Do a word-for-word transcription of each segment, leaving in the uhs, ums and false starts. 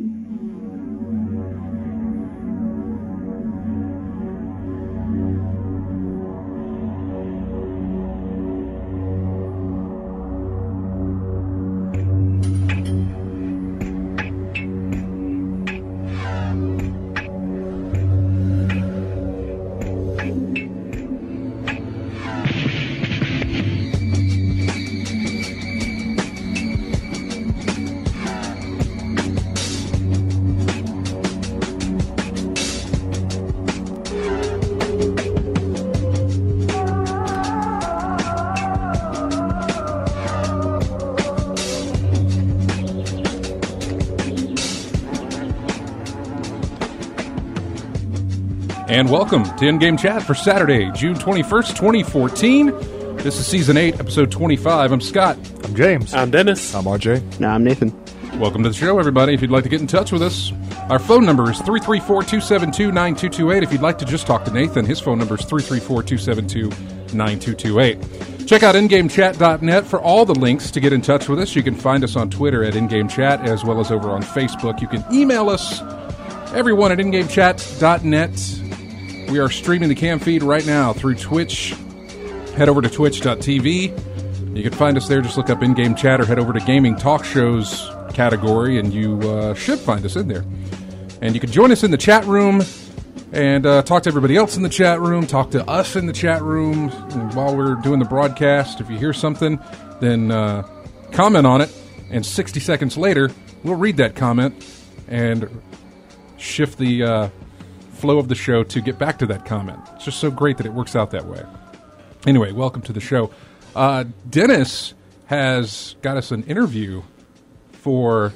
And welcome to In-Game Chat for Saturday, June twenty-first, twenty fourteen. This is Season eight, Episode twenty-five. I'm Scott. I'm James. I'm Dennis. I'm R J. No, I'm Nathan. Welcome to the show, everybody. If you'd like to get in touch with us, our phone number is three three four, two seven two, nine two two eight. If you'd like to just talk to Nathan, his phone number is three three four, two seven two, nine two two eight. Check out in game chat dot net for all the links to get in touch with us. You can find us on Twitter at InGameChat, as well as over on Facebook. You can email us, everyone, at in game chat dot net. We are streaming the cam feed right now through Twitch. Head over to twitch dot t v. You can find us there. Just look up In-Game Chat or head over to Gaming Talk Shows category, and you uh, should find us in there. And you can join us in the chat room and uh, talk to everybody else in the chat room, talk to us in the chat room while we're doing the broadcast. If you hear something, then uh, comment on it, and sixty seconds later, we'll read that comment and shift the uh, flow of the show to get back to that comment. It's just so great that it works out that way. Anyway, welcome to the show. Uh, Dennis has got us an interview for...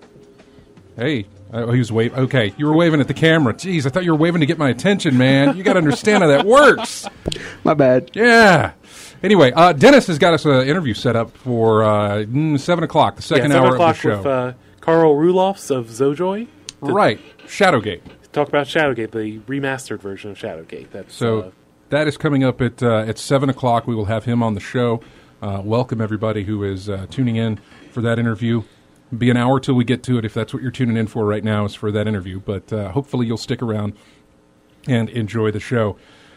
Hey, oh, he was waving. Okay, you were waving at the camera. Jeez, I thought you were waving to get my attention, man. You got to understand how that works. My bad. Yeah. Anyway, uh, Dennis has got us an interview set up for uh, seven o'clock, the second yeah, hour of the show. show. With uh, Carl Rulofs of Zojoy. Right, Shadowgate. Talk about Shadowgate, the remastered version of Shadowgate. That's, so uh, that is coming up at uh, at seven o'clock. We will have him on the show. Uh, welcome everybody who is uh, tuning in for that interview. It'll be an hour till we get to it, if that's what you're tuning in for right now, is for that interview. But uh, hopefully you'll stick around and enjoy the show.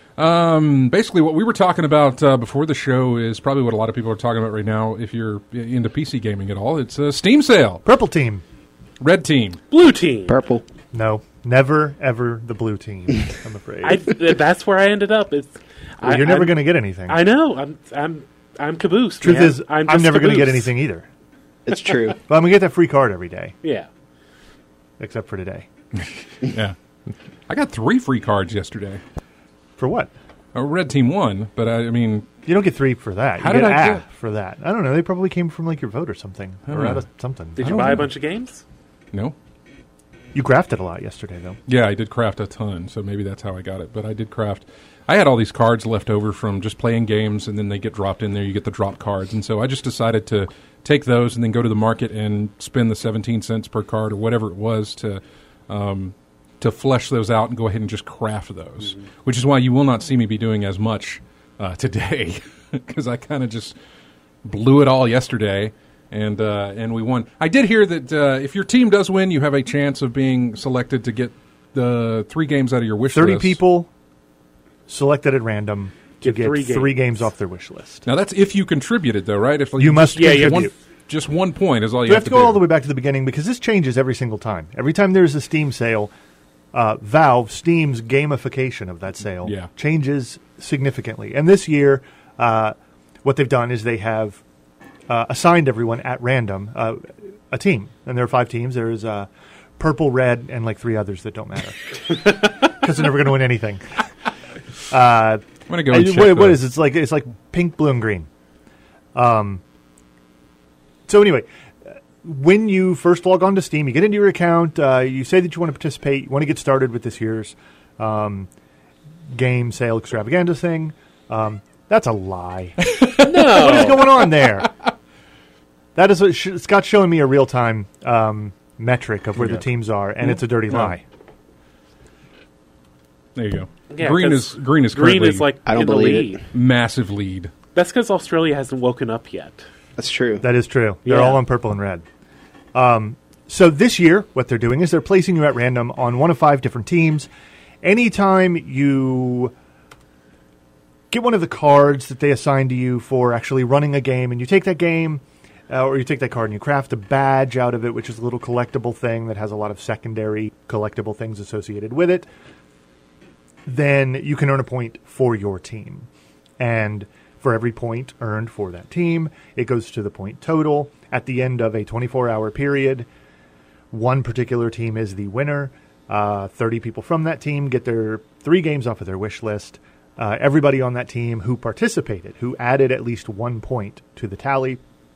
Um, basically, what we were talking about uh, before the show is probably what a lot of people are talking about right now. If you're into P C gaming at all, it's a Steam sale. Purple team. Red team. Blue team. Purple. No, never, ever the blue team, I'm afraid. I, that's where I ended up. It's, well, I, you're never I'm- going to get anything. I know. I'm I'm I'm caboosed. Truth man. is, I'm, I'm, just never going to get caboosed. anything either. It's true. But I'm going to get that free card every day, Yeah. except for today. Yeah. I got three free cards yesterday. For what? Oh, Red team won, but I, I mean... You don't get three for that. How you did get I a get- for that? I don't know. They probably came from like your vote or something, I or don't out know. of something. Did I you don't buy know. a bunch of games? No? You grafted a lot yesterday, though. Yeah, I did craft a ton, so maybe that's how I got it. But I did craft... I had all these cards left over from just playing games, and then they get dropped in there. You get the drop cards. And so I just decided to take those and then go to the market and spend the seventeen cents per card or whatever it was to um, to flesh those out and go ahead and just craft those, mm-hmm. which is why you will not see me be doing as much uh, today, because I kind of just blew it all yesterday. And uh, and we won. I did hear that uh, if your team does win, you have a chance of being selected to get the three games out of your wish thirty list. thirty people selected at random to Get get three three, games. games off their wish list. Now that's if you contributed, though, right? If like, You must yeah, you have one, contribute. just one point is all you You have, have to to go do. all the way back to the beginning because this changes every single time. Every time there's a Steam sale, uh, Valve, Steam's gamification of that sale Yeah. changes significantly. And this year, uh, what they've done is they have uh, assigned everyone at random uh, a team. And there are five teams. There's uh, purple, red, and like three others that don't matter because they're never going to win anything. Uh, I'm gonna go and and check what, what the- is it? It's like it's like pink, blue, and green. Um. So anyway, uh, when you first log on to Steam, you get into your account. Uh, you say that you want to participate. You want to get started with this year's um, game sale extravaganza thing. Um, that's a lie. No. What is going on there? That is what sh- Scott's showing me a real time um, metric of where Yeah. the teams are, and it's a dirty No. lie. There you go. Yeah, green 'cause is green is Green currently is like I don't in the believe lead. massive lead. That's because Australia hasn't woken up yet. That's true. That is true. They're Yeah. all on purple and red. Um, So this year, what they're doing is they're placing you at random on one of five different teams. Anytime you get one of the cards that they assign to you for actually running a game, and you take that game, uh, or you take that card and you craft a badge out of it, which is a little collectible thing that has a lot of secondary collectible things associated with it, then you can earn a point for your team. And for every point earned for that team, it goes to the point total. At the end of a twenty-four hour period, one particular team is the winner. Uh, thirty people from that team get their three games off of their wish list. Uh, everybody on that team who participated, who added at least one point to the tally,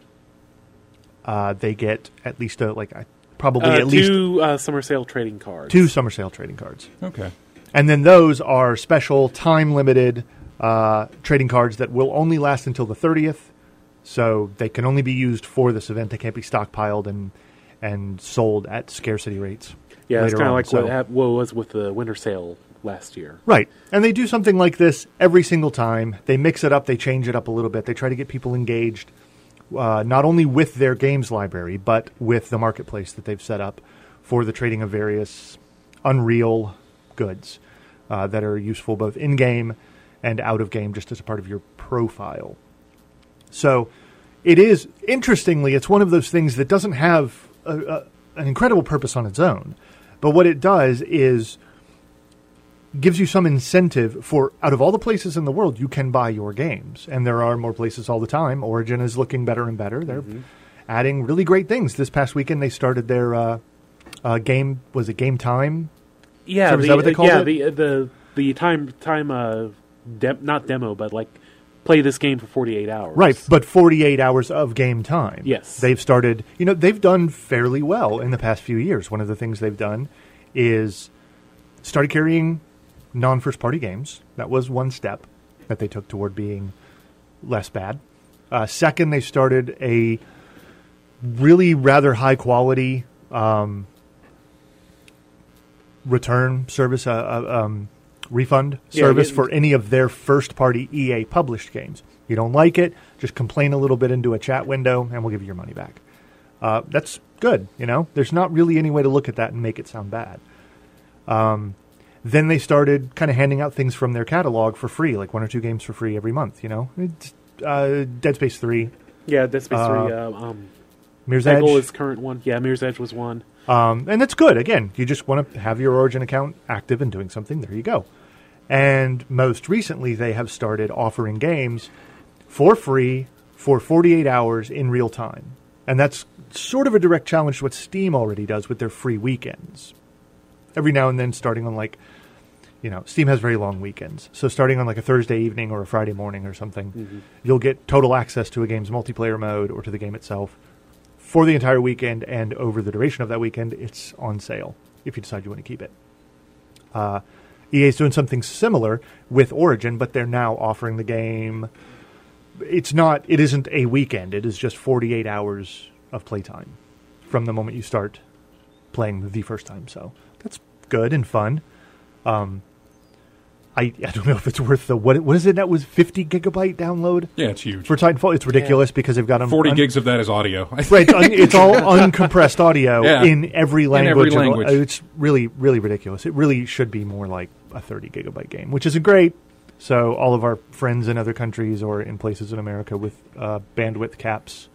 uh, they get at least a, like a, probably Uh, at least two uh, summer sale trading cards. two summer sale trading cards. Okay. And then those are special time-limited uh, trading cards that will only last until the thirtieth. So they can only be used for this event. They can't be stockpiled and and sold at scarcity rates. Yeah, it's later kind of on. like So- what, hap- what was with the winter sale last year. Right. And they do something like this every single time. They mix it up. They change it up a little bit. They try to get people engaged, uh, not only with their games library, but with the marketplace that they've set up for the trading of various Unreal goods uh, that are useful both in-game and out-of-game, just as a part of your profile. So it is, interestingly, it's one of those things that doesn't have a, a, an incredible purpose on its own. But what it does is gives you some incentive for, out of all the places in the world, you can buy your games. And there are more places all the time. Origin is looking better and better. They're mm-hmm. adding really great things. This past weekend, they started their uh, uh, game, was it Game Time? Yeah, so the, is that what they called yeah, it? the the the time time uh, de- not demo, but like play this game for forty-eight hours. Right, but forty-eight hours of game time. Yes. They've started, you know, they've done fairly well in the past few years. One of the things they've done is started carrying non-first party games. That was one step that they took toward being less bad. Uh, second, they started a really rather high quality um, return service, uh, uh, um, refund Yeah, service yeah. for any of their first party E A published games. You don't like it, just complain a little bit into a chat window and we'll give you your money back. Uh, that's good, you know? There's not really any way to look at that and make it sound bad. Um, then they started kind of handing out things from their catalog for free, like one or two games for free every month, you know? It's, uh, Dead Space three, Yeah, Dead Space Uh, three. Uh, um, Mirror's Edge. Peggle is current one. Yeah, Mirror's Edge was one. Um, and that's good. Again, you just want to have your Origin account active and doing something. There you go. And most recently, they have started offering games for free for forty-eight hours in real time. And that's sort of a direct challenge to what Steam already does with their free weekends. Every now and then, starting on like, you know, Steam has very long weekends. So starting on like a Thursday evening or a Friday morning or something, Mm-hmm. you'll get total access to a game's multiplayer mode or to the game itself for the entire weekend, and over the duration of that weekend, it's on sale if you decide you want to keep it. Uh, E A is doing something similar with Origin, but they're now offering the game. It's not. It isn't a weekend. It is just forty-eight hours of playtime from the moment you start playing the first time. So that's good and fun. Um, I I don't know if it's worth the what what is it that was fifty gigabyte download Yeah, it's huge. for Titanfall. It's ridiculous because they've got them Forty un- gigs of that is audio. Right, it's, un- it's all uncompressed audio Yeah. in every language. every of- language. It's really, really ridiculous. It really should be more like a thirty gigabyte game, which isn't great. So all of our friends in other countries or in places in America with uh, bandwidth caps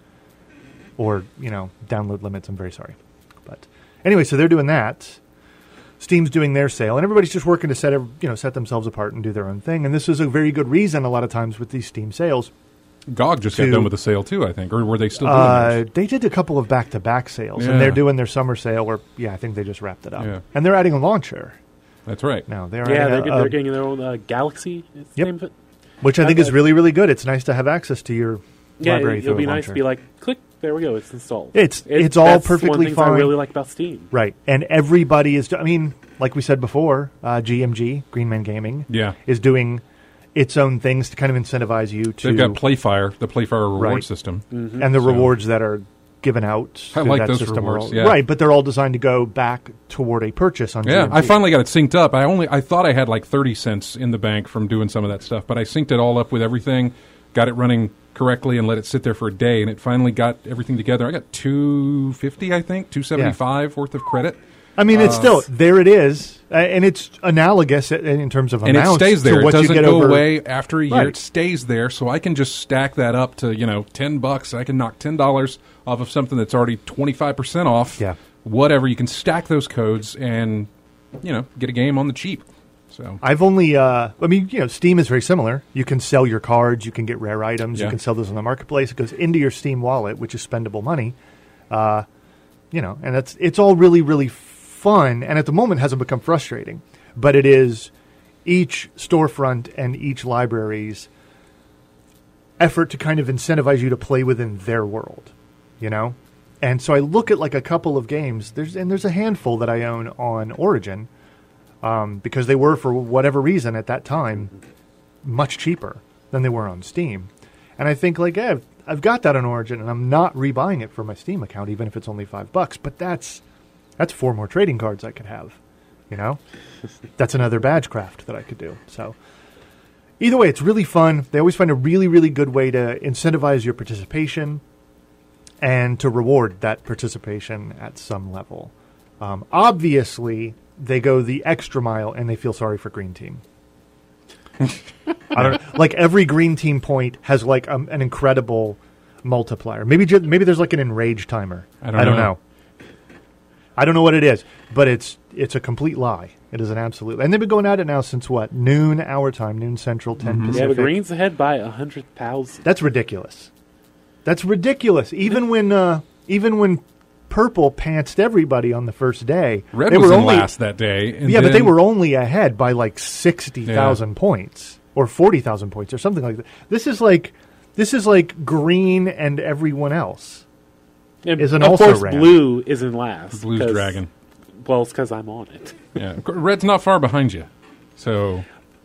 or, you know, download limits, I'm very sorry. But anyway, so they're doing that. Steam's doing their sale, and everybody's just working to set, ev- you know, set themselves apart and do their own thing. And this is a very good reason a lot of times with these Steam sales. G O G just got to- done with the sale too, I think, or were they still doing Uh, theirs? they did a couple of back-to-back sales, Yeah. and they're doing their summer sale where, yeah, I think they just wrapped it up. Yeah. And they're adding a launcher That's right. now. They're Yeah, adding they're, a- get- a- they're getting their own uh, Galaxy. Is the Yep. name of it. which I think uh, is really, really good. It's nice to have access to your Yeah, library it'll through be a nice launcher. to be like, click, there we go, it's installed. It's- It- it's all that's one perfectly thing fine. I really like about Steam. Right. And everybody is, do- I mean, like we said before, uh, G M G, Green Man Gaming, Yeah. is doing its own things to kind of incentivize you to... They've got Playfire, the Playfire reward Right. system. Mm-hmm. and the So- rewards that are given out I through like that those system are rewards, all, yeah. right, but they're all designed to go back toward a purchase on Yeah, G M G. I finally got it synced up. I only I thought I had like thirty cents in the bank from doing some of that stuff, but I synced it all up with everything, got it running correctly and let it sit there for a day, and it finally got everything together. I got two fifty, I think, two seventy five worth of credit. I mean, it's Uh, still there. It is, uh, and it's analogous in in terms of and it amounts stays there. to It what you doesn't get go over. away after a year. Right. It stays there, so I can just stack that up to you know ten bucks. I can knock ten dollars off of something that's already twenty five percent off. Yeah. Whatever. You can stack those codes and you know get a game on the cheap. So I've only, uh, I mean, you know, Steam is very similar. You can sell your cards, you can get rare items, Yeah. you can sell those on the marketplace. It goes into your Steam wallet, which is spendable money. Uh, you know, and that's it's all really, really fun, and at the moment hasn't become frustrating. But it is each storefront and each library's effort to kind of incentivize you to play within their world, you know? And so I look at like a couple of games, there's and there's a handful that I own on Origin, um, because they were, for whatever reason at that time, much cheaper than they were on Steam. And I think like, yeah, I've, I've got that on Origin, and I'm not rebuying it for my Steam account, even if it's only five bucks. But that's that's four more trading cards I could have, you know? That's another badge craft that I could do. So either way, it's really fun. They always find a really, really good way to incentivize your participation and to reward that participation at some level. Um, obviously, they go the extra mile and they feel sorry for Green Team. I don't know. Like every Green Team point has like um, an incredible multiplier. Maybe ju- maybe there's like an enrage timer. I don't know. know. I don't know what it is, but it's it's a complete lie. It is an absolute, and they've been going at it now since what, noon our time, noon Central, ten Mm-hmm. Yeah, Pacific. but Green's ahead by a hundred thousand. That's ridiculous. That's ridiculous. Even when uh, even when Purple pantsed everybody on the first day, Red they was were in only last that day. And yeah, but they then- were only ahead by like sixty thousand points or forty thousand points or something like that. This is like this is like Green and everyone else. And Is an of also course, ran. Blue is in last. Blue's 'cause- dragon. Well, it's because I'm on it. Yeah, of course, Red's not far behind you, so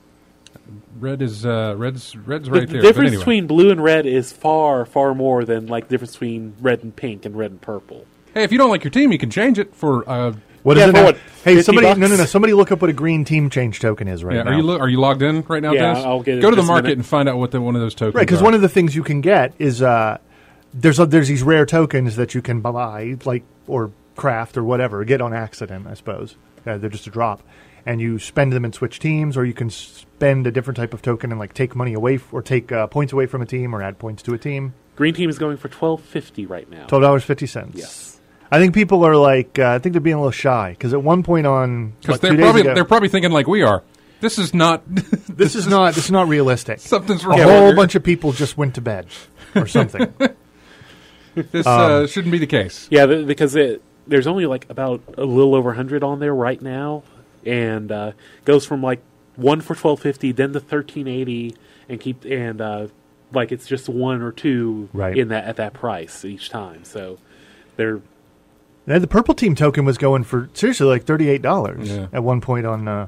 red is uh, red's red's right the there. difference but anyway. between blue and red is far, far more than like the difference between red and pink and red and purple. Hey, if you don't like your team, you can change it for. Uh, What is Yeah, it for now? what, Hey, fifty somebody bucks? no no no somebody look up what a Green Team change token is right yeah, now. are you lo- are you logged in right now, Yeah, Dennis? I'll get it Go in to the just a market minute. and find out what the, one of those tokens. Right, because are. one of the things you can get is uh, there's a, there's these rare tokens that you can buy, like or craft or whatever, get on accident, I suppose. Uh, they're just a drop, and you spend them and switch teams, or you can spend a different type of token and like take money away f- or take uh, points away from a team or add points to a team. Green team is going for twelve fifty right now. Twelve dollars fifty cents. Yes. I think people are like, uh, I think they're being a little shy because at one point on because what, they're two days probably ago- they're probably thinking like we are. This is not. this is not this is not realistic. Something's A wrong. whole bunch of people just went to bed or something. This um, uh, shouldn't be the case. Yeah, th- because it, there's only like about a little over one hundred on there right now, and uh, goes from like one for twelve fifty, then to thirteen eighty, and keep and uh, like it's just one or two Right. in that at that price each time. So they're Now, the purple team token was going for seriously like thirty-eight dollars Yeah. at one point on, uh,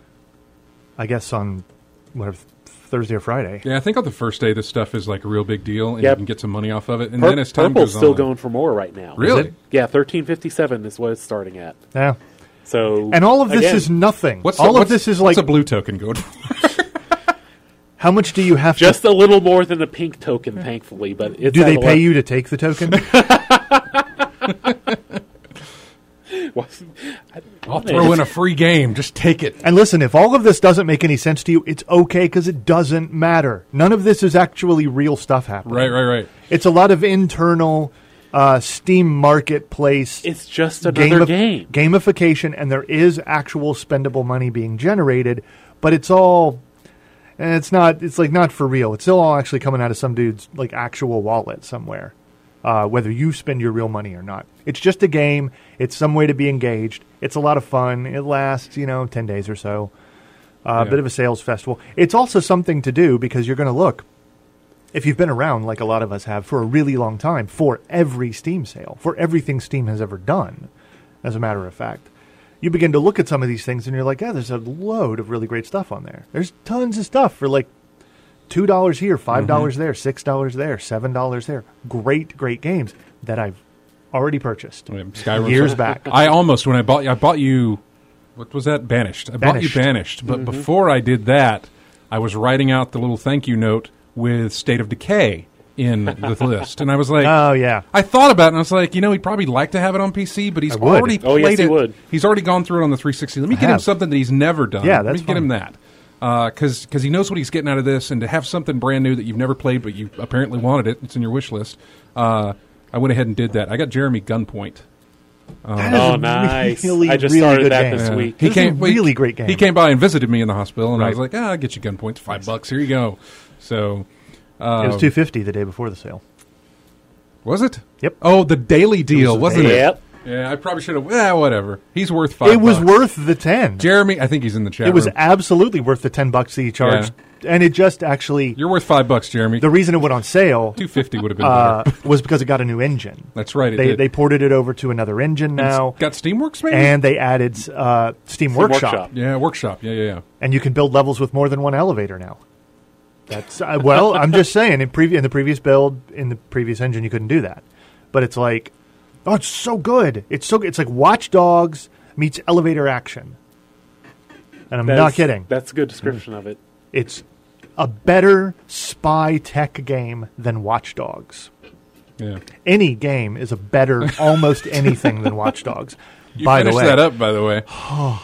I guess on whatever Thursday or Friday. Yeah, I think on the first day this stuff is like a real big deal, and Yep. you can get some money off of it. And pur- then as time purple's goes still on, going for more right now. Really? it? Yeah, thirteen fifty seven is what it's starting at. Yeah, So and all of this again, is nothing. What's all the, of what's, this is what's like, a blue token going for? how much do you have just a little more than the pink token, thankfully. But to? it's Do at they a pay le- you to take the token? I'll throw in a free game. Just take it. And listen, if all of this doesn't make any sense to you, it's okay because it doesn't matter. None of this is actually real stuff happening. Right, right, right. It's a lot of internal uh, Steam marketplace. It's just another gamif- game. gamification, and there is actual spendable money being generated, but it's all, and it's not, it's like not for real. It's still all actually coming out of some dude's like actual wallet somewhere, uh, whether you spend your real money or not. It's just a game. It's some way to be engaged. It's a lot of fun. It lasts, you know, ten days or so. A uh, Yeah. bit of a sales festival. It's also something to do because you're going to look, if you've been around like a lot of us have for a really long time, for every Steam sale, for everything Steam has ever done, as a matter of fact, you begin to look at some of these things and you're like, yeah, there's a load of really great stuff on there. There's tons of stuff for like two dollars here, five dollars Mm-hmm. there, six dollars there, seven dollars there. Great, great games that I've already purchased Skyrim years back. I almost when I bought you, I bought you. What was that? Banished. I bought you Banished. Banished, but before I did that, I was writing out the little thank you note with State of Decay in the list, and I was like, Oh, yeah. I thought about it, and I was like, you know, he'd probably like to have it on P C, but he's I would. already Oh, played yes, he it. would. He's already gone through it on the three sixty. Let me I get him have. something that he's never done. Yeah, Let that's me get him fine. that. Because because he knows what he's getting out of this, and to have something brand new that you've never played, but you apparently wanted it, it's in your wish list, uh, I went ahead and did that. I got Jeremy Gunpoint. That is Oh, a nice. Really, I just really started good that game. this Yeah. week. He This is a came, well, he- really great game. He came by and visited me in the hospital, and I was Right. like, ah, I'll get you Gunpoint. Five bucks. Here you go. So, uh, It was two fifty the day before the sale. was it? Yep. Oh, the daily deal, was wasn't it? Yep. Yeah, I probably should have. Yeah, whatever. He's worth five. It was bucks. worth the ten. Jeremy, I think he's in the chat It was room. absolutely worth the ten bucks that he charged, and it just actually You're worth five bucks, Jeremy. the reason it went on sale Two fifty would have been uh, better. was because it got a new engine. That's right. It They did. they ported it over to another engine now, Got Steamworks, maybe. and they added uh, Steam, Steam Workshop, Workshop. yeah, Workshop. Yeah, yeah, yeah. and you can build levels with more than one elevator now. That's uh, well, I'm just saying. In previ- in the previous build, in the previous engine, you couldn't do that. But it's like, oh, it's so good. It's so good. It's like Watch Dogs meets elevator action. And I'm That's, not kidding. That's a good description of it. It's a better spy tech game than Watch Dogs. Yeah. Any game is a better almost anything than Watch Dogs. You by the finished way, that up, by the way. Oh,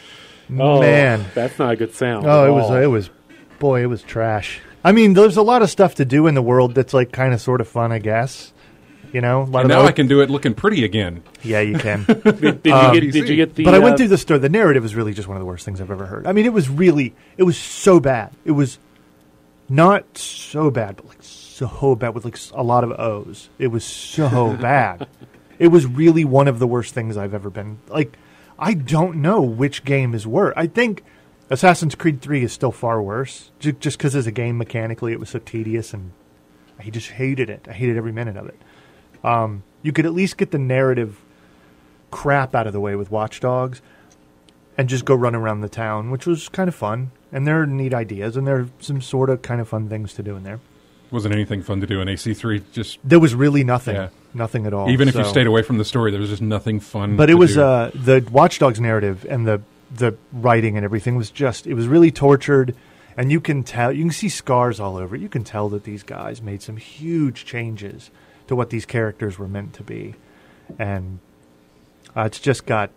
man. that's not a good sound. Oh, at it was all. it was, boy, it was trash. I mean, there's a lot of stuff to do in the world that's like kind of sort of fun, I guess. You know, a lot And of now the- I can do it looking pretty again. Yeah, you can. Did, did you Um, get? Did you get the? but I went uh, through the story. The narrative is really just one of the worst things I've ever heard. I mean, it was really, it was so bad. It was not so bad, but like so bad with like s- a lot of O's. It was so bad. It was really one of the worst things I've ever been. Like, I don't know which game is worse. I think Assassin's Creed three is still far worse, ju- just because as a game mechanically it was so tedious, and I just hated it. I hated every minute of it. Um, you could at least get the narrative crap out of the way with Watch Dogs and just go run around the town, which was kind of fun. And there are neat ideas, and there are some sort of kind of fun things to do in there. Wasn't anything fun to do in A C three. Just There was really nothing, Yeah. nothing at all. even if you so- stayed away from the story, there was just nothing fun. But it to was do. uh, the Watch Dogs narrative and the the writing and everything was just it was really tortured, and you can tell you can see scars all over it. You can tell that these guys made some huge changes to what these characters were meant to be, and uh, it's just got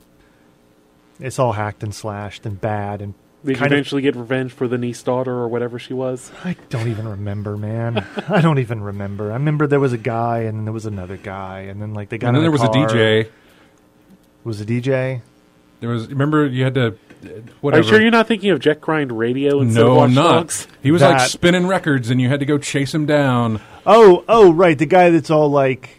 it's all hacked and slashed and bad and Did you kind of. eventually get revenge for the niece daughter or whatever she was? I don't even remember, man. I don't even remember. I remember there was a guy and then there was another guy and then like they got and then in there was a D car. J. Was a D J? There was. Remember, you had to. uh, Are Whatever. you sure you're not thinking of Jet Grind Radio instead of No, Watch I'm not. Dogs? He was like That- spinning records, and you had to go chase him down. Oh, oh, right, the guy that's all like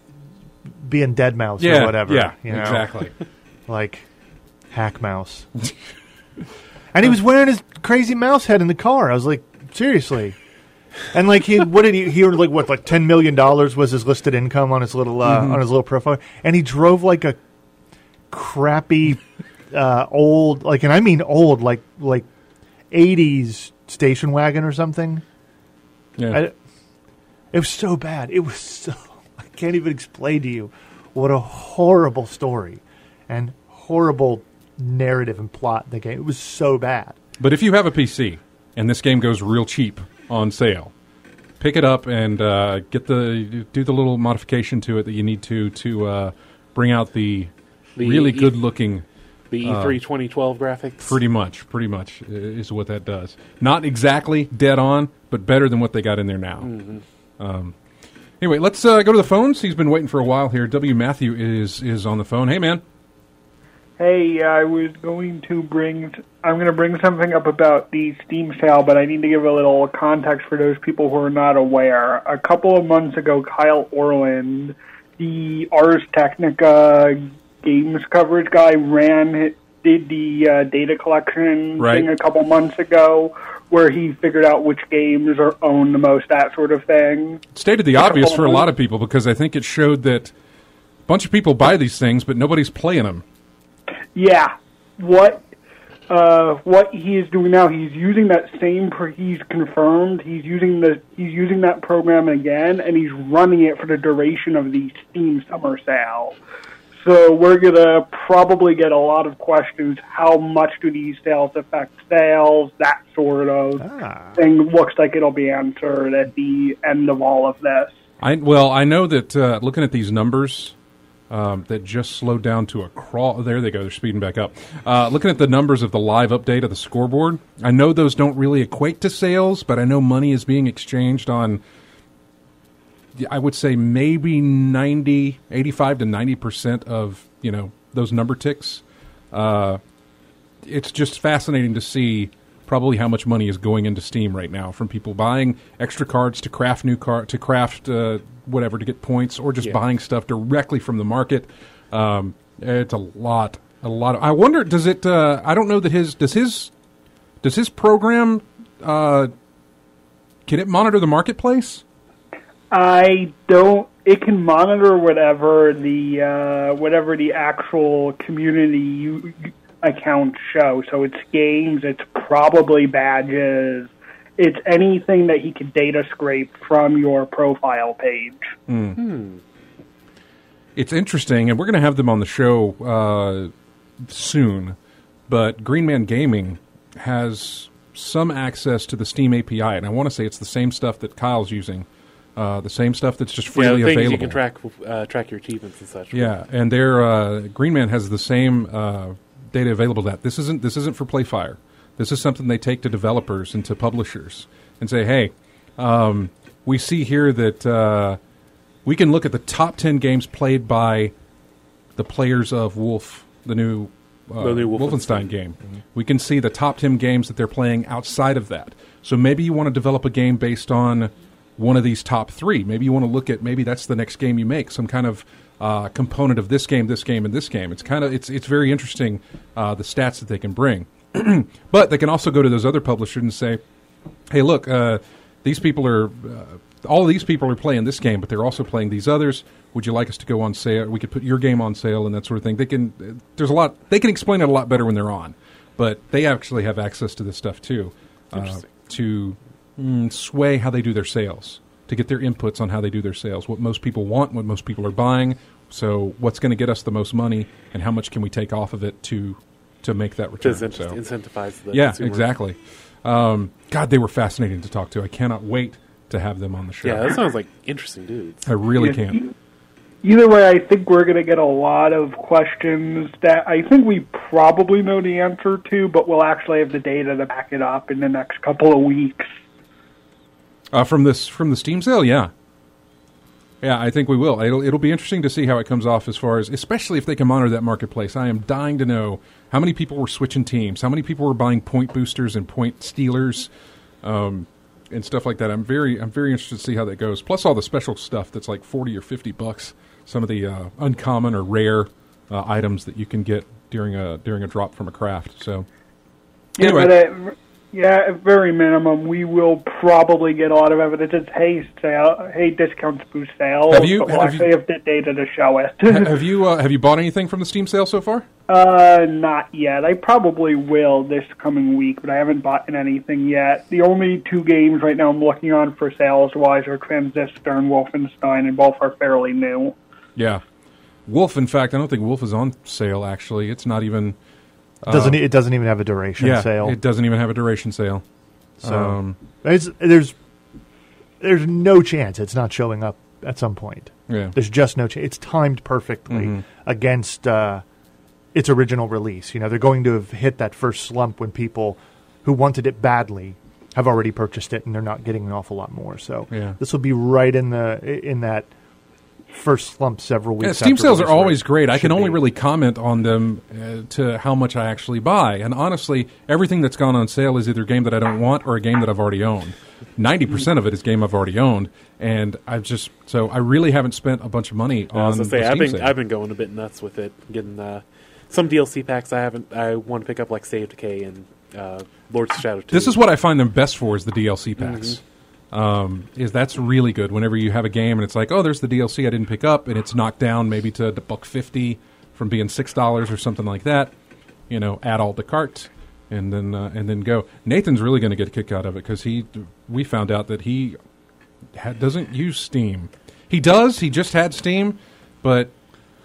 being dead mouse Yeah, or whatever. yeah, you know? exactly. Like hack mouse. And he was wearing his crazy mouse head in the car. I was like, seriously. And like he, what did he? He earned like what, like ten million dollars was his listed income on his little uh, Mm-hmm. on his little profile, and he drove like a crappy uh, old, like, and I mean old, like like eighties station wagon or something. Yeah. I, it was so bad. It was so. I can't even explain to you what a horrible story and horrible narrative and plot in the game. It was so bad. But if you have a P C and this game goes real cheap on sale, pick it up and uh, get the do the little modification to it that you need to to uh, bring out the, The really E- good looking. The E three twenty twelve graphics? Pretty much, pretty much uh, is what that does. Not exactly dead on, but better than what they got in there now. Um, anyway, let's uh, go to the phones. He's been waiting for a while here. W. Matthew is is on the phone. Hey, man. Hey, I was going to bring, I'm going to bring something up about the Steam sale, but I need to give a little context for those people who are not aware. A couple of months ago, Kyle Orland, the Ars Technica games coverage guy, ran, did the uh, data collection Right. thing a couple months ago, where he figured out which games are owned the most, that sort of thing. Stated the A obvious couple for a of lot of people because I think it showed that a bunch of people buy these things, but nobody's playing them. Yeah, what uh, what he is doing now, he's using that same. Pro- he's confirmed he's using the he's using that program again, and he's running it for the duration of the Steam Summer Sale. So we're going to probably get a lot of questions. How much do these sales affect sales? That sort of Ah. thing looks like it'll be answered at the end of all of this. I well, I know that uh, looking at these numbers um, that just slowed down to a crawl. There they go. They're speeding back up. Uh, looking at the numbers of the live update of the scoreboard, I know those don't really equate to sales, but I know money is being exchanged on, I would say maybe ninety, eighty-five to ninety percent of, you know, those number ticks. Uh, it's just fascinating to see probably how much money is going into Steam right now from people buying extra cards to craft new card to craft uh, whatever to get points, or just Yeah. buying stuff directly from the market. Um, it's a lot, a lot. Of, I wonder, does it? Uh, I don't know that his does his does his program uh, can it monitor the marketplace? I don't. It can monitor whatever the uh, whatever the actual community you, accounts show. So it's games. It's probably badges. It's anything that he can data scrape from your profile page. Mm. It's interesting, and we're going to have them on the show uh, soon. But Green Man Gaming has some access to the Steam A P I, and I want to say it's the same stuff that Kyle's using. Uh, the same stuff that's just freely yeah, the things available. you can track uh, track your achievements and such. Yeah, and their uh, Green Man has the same uh, data available to that. This isn't this isn't for Playfire. This is something they take to developers and to publishers and say, hey, um, we see here that uh, we can look at the top ten games played by the players of Wolf, the new, uh, The new Wolfenstein, Wolfenstein. game. Mm-hmm. We can see the top ten games that they're playing outside of that. So maybe you want to develop a game based on one of these top three. Maybe you want to look at, maybe that's the next game you make, some kind of uh, component of this game, this game, and this game. It's kind of, it's it's very interesting, uh, the stats that they can bring. But they can also go to those other publishers and say, hey, look, uh, these people are, uh, all of these people are playing this game, but they're also playing these others. Would you like us to go on sale? We could put your game on sale and that sort of thing. They can, there's a lot, they can explain it a lot better when they're on, but they actually have access to this stuff too, uh, to mm, sway how they do their sales, to get their inputs on how they do their sales, what most people want, what most people are buying. So what's going to get us the most money, and how much can we take off of it to to make that return? To So, incentivize the yeah, consumer. exactly. Um, God, they were fascinating to talk to. I cannot wait to have them on the show. Yeah, that sounds like interesting dudes. I really Yeah. can. Either way, I think we're going to get a lot of questions that I think we probably know the answer to, but we'll actually have the data to back it up in the next couple of weeks. Uh, from this from the Steam sale, yeah. Yeah, I think we will. It'll it'll be interesting to see how it comes off, as far as, especially if they can monitor that marketplace. I am dying to know how many people were switching teams, how many people were buying point boosters and point stealers, um, and stuff like that. I'm very I'm very interested to see how that goes. Plus all the special stuff that's like forty or fifty bucks. Some of the uh, uncommon or rare uh, items that you can get during a during a drop from a craft. So Yeah, anyway. but at, yeah, at very minimum, we will probably get a lot of evidence. It's, hey, sale, hey, discounts boost sales, Have you- but we'll have actually you- have the data to show it. Ha- have you uh, have you bought anything from the Steam sale so far? Uh, not yet. I probably will this coming week, but I haven't bought anything yet. The only two games right now I'm looking on for sales-wise are Transistor and Wolfenstein, and both are fairly new. Yeah. Wolf, in fact, I don't think Wolf is on sale, actually. It's not even... Uh, Doesn't it doesn't even have a duration yeah, sale. it doesn't even have a duration sale. So Um, there's there's there's no chance it's not showing up at some point. yeah. There's just no chance. It's timed perfectly Mhm. against uh, its original release. You know, they're going to have hit that first slump when people who wanted it badly have already purchased it, and they're not getting an awful lot more. So Yeah. this will be right in the in that first slump several weeks. Yeah, Steam after sales are release, where always it great. I can should only be. really comment on them uh, to how much I actually buy. And honestly, everything that's gone on sale is either a game that I don't want or a game that I've already owned. ninety percent of it is game I've already owned. And I've just, so I really haven't spent a bunch of money I on was the gonna say Steam I've been sale. I've been going a bit nuts with it, getting uh, some D L C packs. I haven't. I want to pick up like Save Decay and uh, Lord's Shadow two. This is what I find them best for, is the D L C packs. Um, is that's really good whenever you have a game and it's like, oh, there's the D L C I didn't pick up, and it's knocked down maybe to a buck fifty from being six dollars or something like that. You know, add all the cart and then uh, and then go. Nathan's really going to get a kick out of it, because he we found out that he ha- doesn't use Steam. He does. He just had Steam, but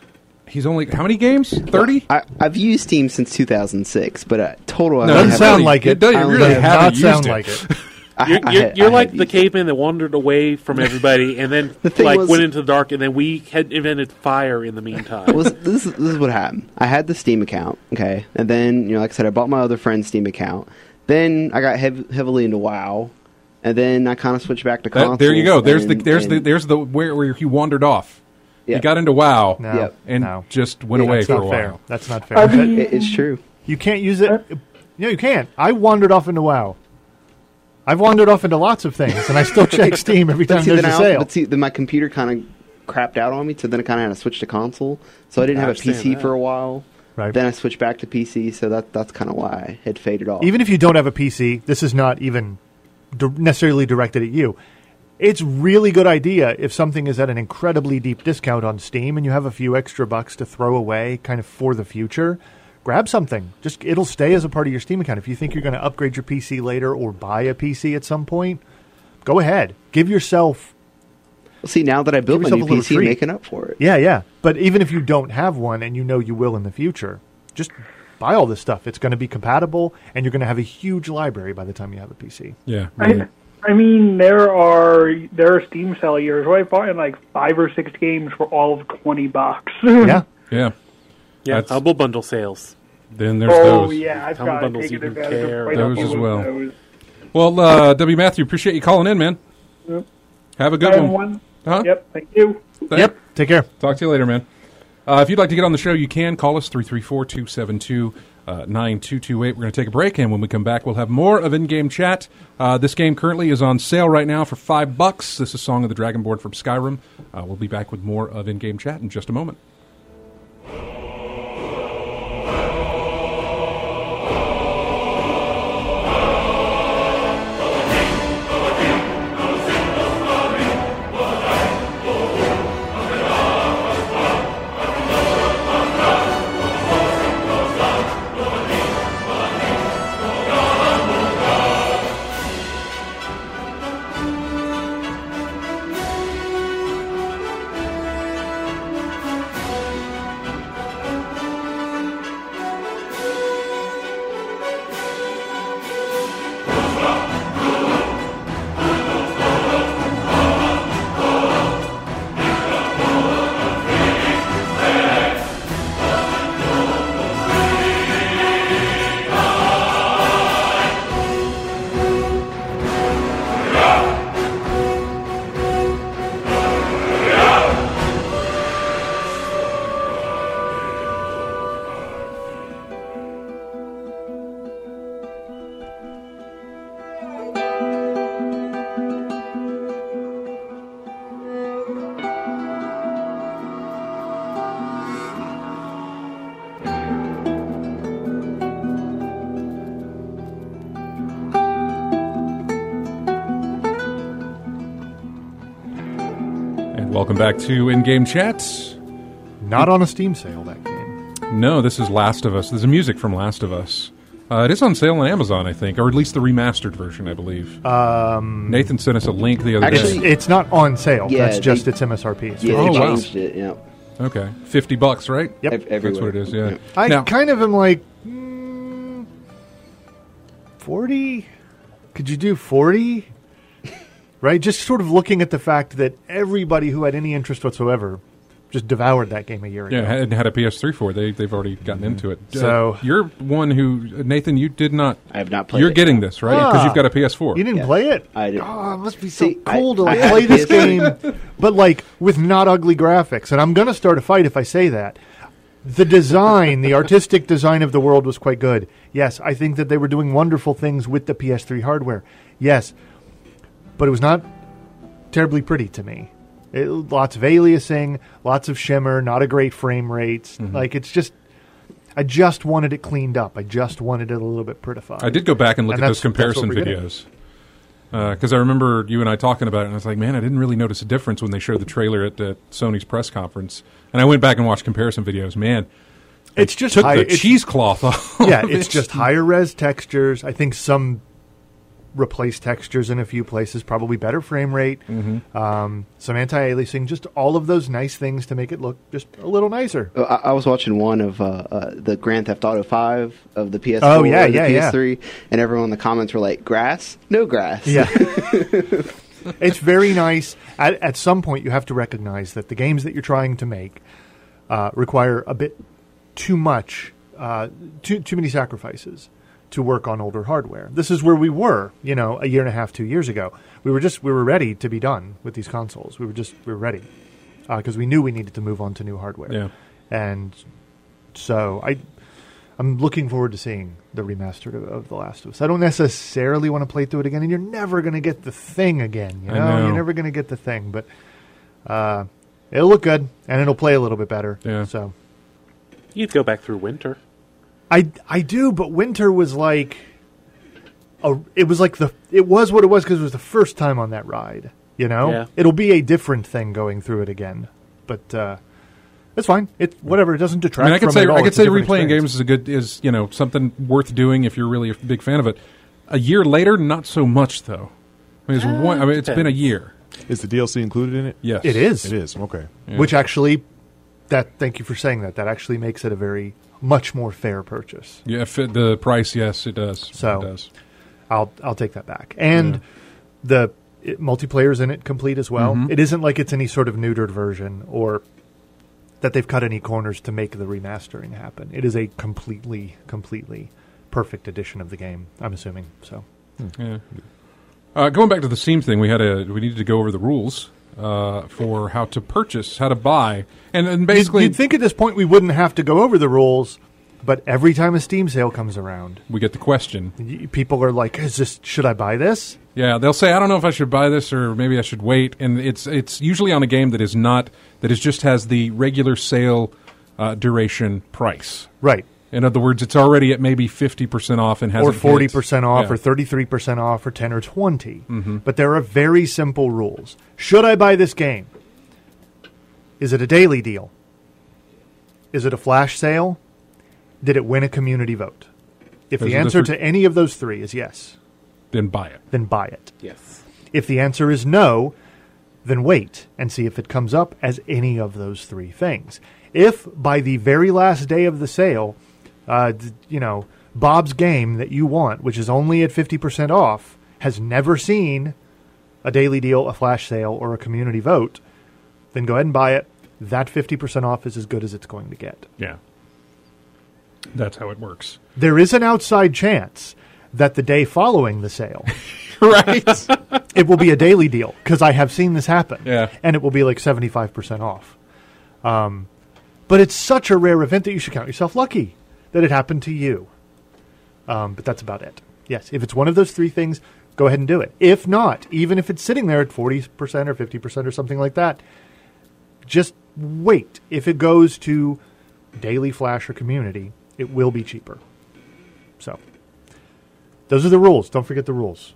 He's only how many games? Thirty. I, I've used Steam since two thousand six, but uh, total. I No, only doesn't have- sound really- like it. It doesn't I only really have haven't not used sound it. like it. I- You're, I you're, had- you're I like had the used- caveman that wandered away from everybody and then The thing like was- went into the dark, and then we had invented fire in the meantime. Well, this, this, is- this is what happened. I had the Steam account, okay, and then you know, like I said, I bought my other friend's Steam account. Then I got hev- heavily into WoW, and then I kind of switched back to console. That, there you go. There's the and- there's the and- there's the where where he wandered off. yeah. He got into WoW No, Yep. and no. just went Yeah, away That's for a not while. fair. That's not fair. I mean- It- it's true. You can't use it. No, you can't. I wandered off into WoW. I've wandered off into lots of things, and I still check Steam every But time see, there's then a I, sale. but see, then my computer kind of crapped out on me, so then I kind of had to switch to console. So I didn't I have a P understand C that. for a while. Right. Then I switched back to P C, so that that's kind of why I had faded off. Even if you don't have a P C, this is not even di- necessarily directed at you. It's really good idea if something is at an incredibly deep discount on Steam and you have a few extra bucks to throw away kind of for the future. Grab something. Just it'll stay as a part of your Steam account. If you think you're going to upgrade your P C later or buy a P C at some point, go ahead. Give yourself Well, see, now that I built Give my yourself new a P little C, I'm treat. making up for it. Yeah, yeah. But even if you don't have one and you know you will in the future, just buy all this stuff. It's going to be compatible, and you're going to have a huge library by the time you have a P C. Yeah. I, I mean, there are there are Steam sale years where I bought in like five or six games for all of twenty bucks. Yeah. Yeah. yeah, That's- Humble Bundle sales. Then there's oh those. yeah, I've Humble got bundles taken even advantage care. of quite Those a few as of well. those. Well, uh, W. Matthew, appreciate you calling in, man. Yep. Have a good I have one. one. Huh? Yep. Thank you. Thank- Yep. Take care. Talk to you later, man. Uh, if you'd like to get on the show, you can call us three three four, two seven two, nine two two eight. We're going to take a break, and when we come back, we'll have more of In-Game Chat. Uh, this game currently is on sale right now for five bucks. This is Song of the Dragonborn from Skyrim. Uh, we'll be back with more of In-Game Chat in just a moment. And welcome back to In-Game Chat. Not on a Steam sale, that game. No, this is Last of Us. There's a music from Last of Us. Uh, it is on sale on Amazon, I think, or at least the remastered version, I believe. Um, Nathan sent us a link the other Actually- day. It's not on sale. Yeah, That's just they- its M S R P. It's Yeah, Oh, they wow. changed it. Yeah, Okay, fifty bucks, right? Yep. Ev- everywhere. That's what it is. Yeah. I Now- kind of am like, mm, forty? Could you do forty? Right? Just sort of looking at the fact that everybody who had any interest whatsoever just devoured that game a year ago. Yeah, and had a P S three for it. They, they've already gotten into it. So- Uh, you're one who, Nathan, you did not. I have not played. You're it. getting this, right? Because Ah. you've got a P S four. You didn't Yes. play it? I did. Oh, it must be so See, I- cool to I like, have play this P S three. game, but like with not ugly graphics. And I'm going to start a fight if I say that. The design, the artistic design of the world was quite good. Yes, I think that they were doing wonderful things with the P S three hardware. Yes, but it was not terribly pretty to me. It, lots of aliasing, lots of shimmer, not a great frame rates. Mm-hmm. Like it's just, I just wanted it cleaned up. I just wanted it a little bit prettified. I did go back and look And at those that's- that's what comparison we're getting. videos. Because I remember you and I talking about it, and I was like, man, I didn't really notice a difference when they showed the trailer at uh, Sony's press conference. And I went back and watched comparison videos. Man, they It's just took high- the it's- cheesecloth off. Yeah, it's just higher res textures. I think some replace textures in a few places, probably better frame rate, Mm-hmm. um, some anti-aliasing, just all of those nice things to make it look just a little nicer. Uh, I, I was watching one of uh, uh, the Grand Theft Auto five of the P S four Oh, yeah, and the yeah, P yeah. S three, and everyone in the comments were like, grass? No grass. Yeah. It's very nice. At, at some point, you have to recognize that the games that you're trying to make uh, require a bit too much, uh, too too many sacrifices to work on older hardware. This is where we were, you know, a year and a half, two years ago. We were just we were ready to be done with these consoles. We were just we were ready because uh, we knew we needed to move on to new hardware. Yeah. And so I. I'm looking forward to seeing the remaster of, of The Last of Us. I don't necessarily want to play through it again, and you're never going to get the thing again. You I know? know. You're never going to get the thing, but uh, it'll look good, and it'll play a little bit better. Yeah. So You'd go back through Winter. I I do, but Winter was like a, it was like the it was what it was because it was the first time on that ride. You know, Yeah. it'll be a different thing going through it again, but. Uh, It's fine. It whatever. It doesn't I detract. mean, I could from say it at all. I could It's a say different replaying experience. games is a good is you know something worth doing if you're really a big fan of it. A year later, not so much though. I mean, it's, Uh, one, I mean, it's been a depends. year. Is the D L C included in it? Yes, It is. It is. Okay. Yeah. Which actually, that thank you for saying that. That actually makes it a very much more fair purchase. Yeah, fit the price. Yes, it does. So- it does. I'll I'll take that back. And Yeah. the it, multiplayer's in it complete as well. Mhm. It isn't like it's any sort of neutered version or that they've cut any corners to make the remastering happen. It is a completely completely perfect edition of the game. I'm assuming so. Yeah. Uh, going back to the Steam thing, we had a we needed to go over the rules uh, for how to purchase, how to buy, and, and basically You'd, you'd think at this point we wouldn't have to go over the rules, but every time a Steam sale comes around, we get the question. y- people are like, "Is this? Should I buy this?" Yeah, they'll say, I don't know if I should buy this or maybe I should wait. And it's it's usually on a game that is not, that is just has the regular sale uh, duration price. Right. In other words, it's already at maybe fifty percent off and hasn't Or forty hit. percent off, Yeah. or thirty-three percent off, or ten or twenty. Mm-hmm. But there are very simple rules. Should I buy this game? Is it a daily deal? Is it a flash sale? Did it win a community vote? If Those the are the answer three- to any of those three is yes, Then buy it. then buy it. Yes. If the answer is no, then wait and see if it comes up as any of those three things. If by the very last day of the sale, uh, d- you know, Bob's game that you want, which is only at fifty percent off, has never seen a daily deal, a flash sale, or a community vote, then go ahead and buy it. That fifty percent off is as good as it's going to get. Yeah. That's how it works. There is an outside chance that the day following the sale, Right? it will be a daily deal, because I have seen this happen. Yeah. And it will be like seventy-five percent off. Um, but it's such a rare event that you should count yourself lucky that it happened to you. Um, but that's about it. Yes, if it's one of those three things, go ahead and do it. If not, even if it's sitting there at forty percent or fifty percent or something like that, just wait. If it goes to daily flash or community, it will be cheaper. So, those are the rules. Don't forget the rules.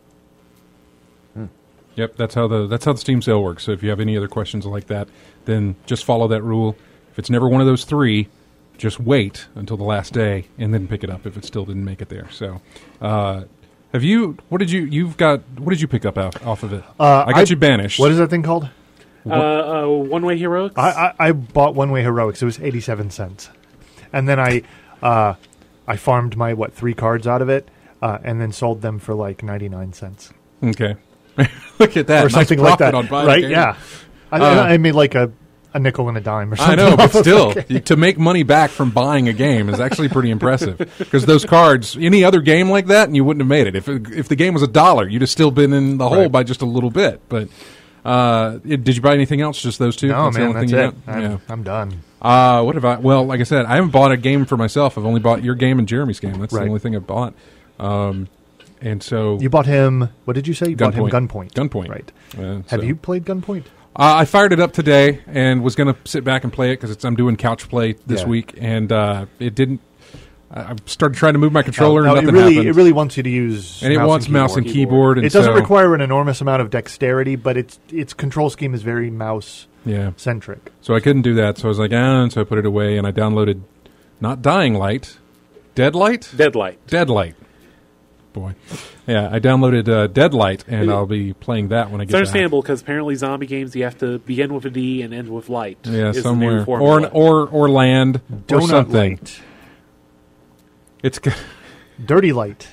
Yep, that's how the that's how the Steam sale works. So if you have any other questions like that, then just follow that rule. If it's never one of those three, just wait until the last day and then pick it up if it still didn't make it there. So, uh, have you? What did you? You've got? What did you pick up out, off of it? Uh, I got you banished. What is that thing called? Uh, uh, One Way Heroics? I, I, I bought One Way Heroics. It was eighty-seven cents. And then I uh, I farmed my, what, three cards out of it, uh, and then sold them for like ninety-nine cents. Okay, look at that. or Nice something like profit that. on buying Right? a game. Yeah. I, Uh, I made like a, a nickel and a dime or I something. know, but off of still, it. you- to make money back from buying a game is actually pretty impressive. Because those cards, any other game like that, and you wouldn't have made it. If it, if the game was a dollar, you'd have still been in the hole Right. by just a little bit. But uh, it- did you buy anything else? Just those two? No, the man, only that's thing you it. got? I'm, Yeah. I'm done. Uh, what have I? Well, like I said, I haven't bought a game for myself. I've only bought your game and Jeremy's game. That's Right. the only thing I've bought. Um, and so You bought him, what did you say? You bought him Gunpoint. Gunpoint. Right. Uh, Have so- you played Gunpoint? Uh, I fired it up today and was going to sit back and play it because I'm doing couch play this Yeah. week, and uh, it didn't. I I started trying to move my controller, No, no, and it nothing really, happened. it really wants you to use and it mouse wants and mouse keyboard. and keyboard. And It doesn't so- require an enormous amount of dexterity, but its its control scheme is very mouse Yeah. centric. So I couldn't do that. So I was like, ah, and so I put it away, and I downloaded not Dying Light, Dead Light, Deadlight. Dead Light. boy. Yeah, I downloaded uh, Deadlight, and I'll be playing that when I It's get understandable because apparently zombie games you have to begin with a D and end with light. back. Yeah, is the new somewhere. Or, formula. or, or land, or Donut something. light. It's g- Dirty light.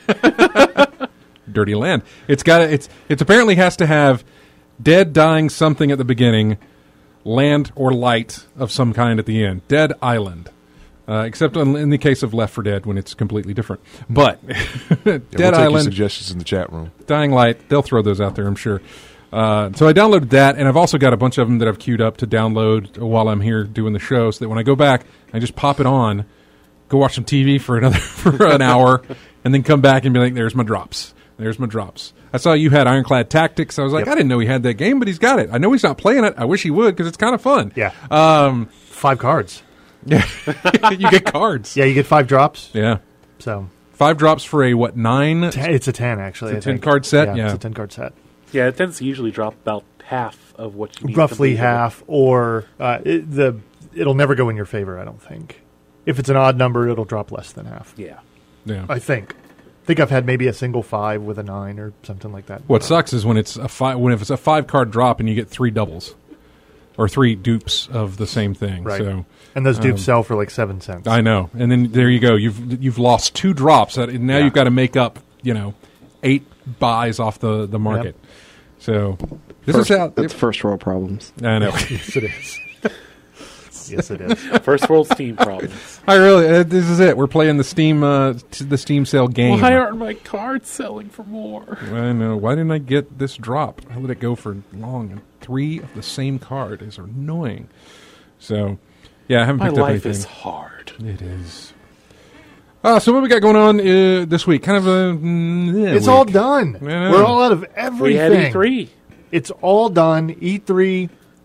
Dirty Land. It's got it's it's apparently has to have dead, dying something at the beginning, land or light of some kind at the end. Dead Island. Uh, except in, in the case of Left four Dead when it's completely different. But Yeah, Dead we'll take your Island, suggestions in the chat room. Dying Light, they'll throw those out there, I'm sure. Uh, so I downloaded that, and I've also got a bunch of them that I've queued up to download while I'm here doing the show, so that when I go back, I just pop it on, go watch some T V for another for an hour, and then come back and be like, "There's my drops. There's my drops." I saw you had Ironclad Tactics. I was like, Yep. I didn't know he had that game, but he's got it. I know he's not playing it. I wish he would because it's kind of fun. Yeah. Um, Five cards. yeah. You get cards. Yeah, you get five drops. Yeah. So Five drops for a what nine? ten, it's a ten actually. It's a I ten think. card set? Yeah, Yeah. it's a ten card set. Yeah, it tends to usually drop about half of what you need. to Roughly complete it. half, or uh, it, the it'll never go in your favor. I don't think. If it's an odd number, it'll drop less than half. Yeah. Yeah. I think. I think I've had maybe a single five with a nine or something like that. What sucks is when it's a five when if it's a five card drop and you get three doubles or three dupes of the same thing. Right. So And those dupes Um, sell for like seven cents. I know, and then there you go. You've you've lost two drops, and now Yeah. you've got to make up you know eight buys off the the market. So this First, is how that's first world problems. I know. Yes, it is. Yes, it is. First world Steam problems. I really uh, this is it. We're playing the Steam uh, t- the Steam sale game. Why aren't my cards selling for more? I know. Why didn't I get this drop? I let it go for long. And three of the same card is annoying. So, yeah, I haven't My picked up life anything. is hard. It is. Uh, so what we got going on uh, this week? Kind of a mm, yeah, It's week. all done. Yeah. We're all out of We everything. had E three. It's all done. E three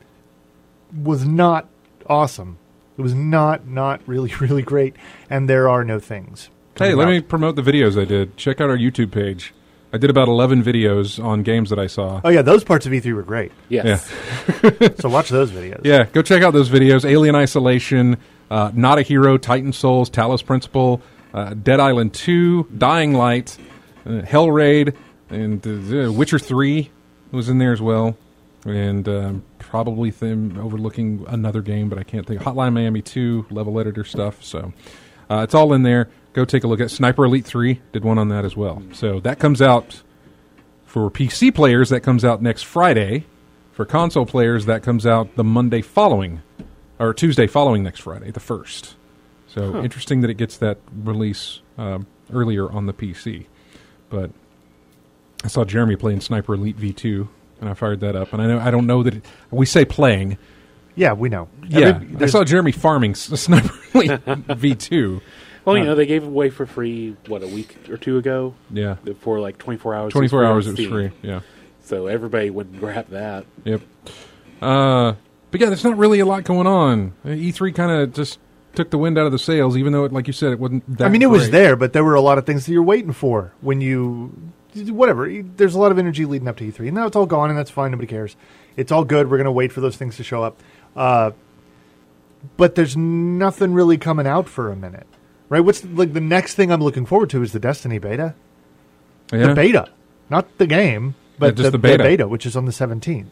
was not awesome. It was not not really really great, and there are no things. Hey, coming let out. me promote the videos I did. Check out our YouTube page. I did about eleven videos on games that I saw. Oh yeah, those parts of E three were great. Yes. So watch those videos. Yeah, go check out those videos. Alien Isolation, uh, Not a Hero, Titan Souls, Talos Principle, uh, Dead Island two, Dying Light, uh, Hell Raid, and uh, Witcher three was in there as well. And um, probably them overlooking another game, but I can't think. Hotline Miami two, level editor stuff. So uh, it's all in there. Go take a look at Sniper Elite three. Did one on that as well. So that comes out for P C players. That comes out next Friday. For console players, that comes out the Monday following, or Tuesday following next Friday, the first. So Huh. interesting that it gets that release um, earlier on the P C. But I saw Jeremy playing Sniper Elite V two, and I fired that up. And I know I don't know that it, we say playing. Yeah, we know. Yeah, Every- I there's- saw Jeremy farming s- Sniper Elite V two. Well, you Uh, know, they gave it away for free, what, a week or two ago? Yeah, For like twenty-four hours. twenty-four was free on hours it was Steam. free. Yeah. So everybody would grab that. Yep. Uh, but yeah, there's not really a lot going on. E three kind of just took the wind out of the sails, even though, it, like you said, it wasn't that I mean, it was great. there, but there were a lot of things that you're waiting for when you, whatever. There's a lot of energy leading up to E three. Now it's all gone, and that's fine. Nobody cares. It's all good. We're going to wait for those things to show up. Uh, but there's nothing really coming out for a minute, right? What's like the next thing I'm looking forward to is the Destiny beta. Yeah. The beta, not the game, but Yeah, just the, the beta. which is on the seventeenth.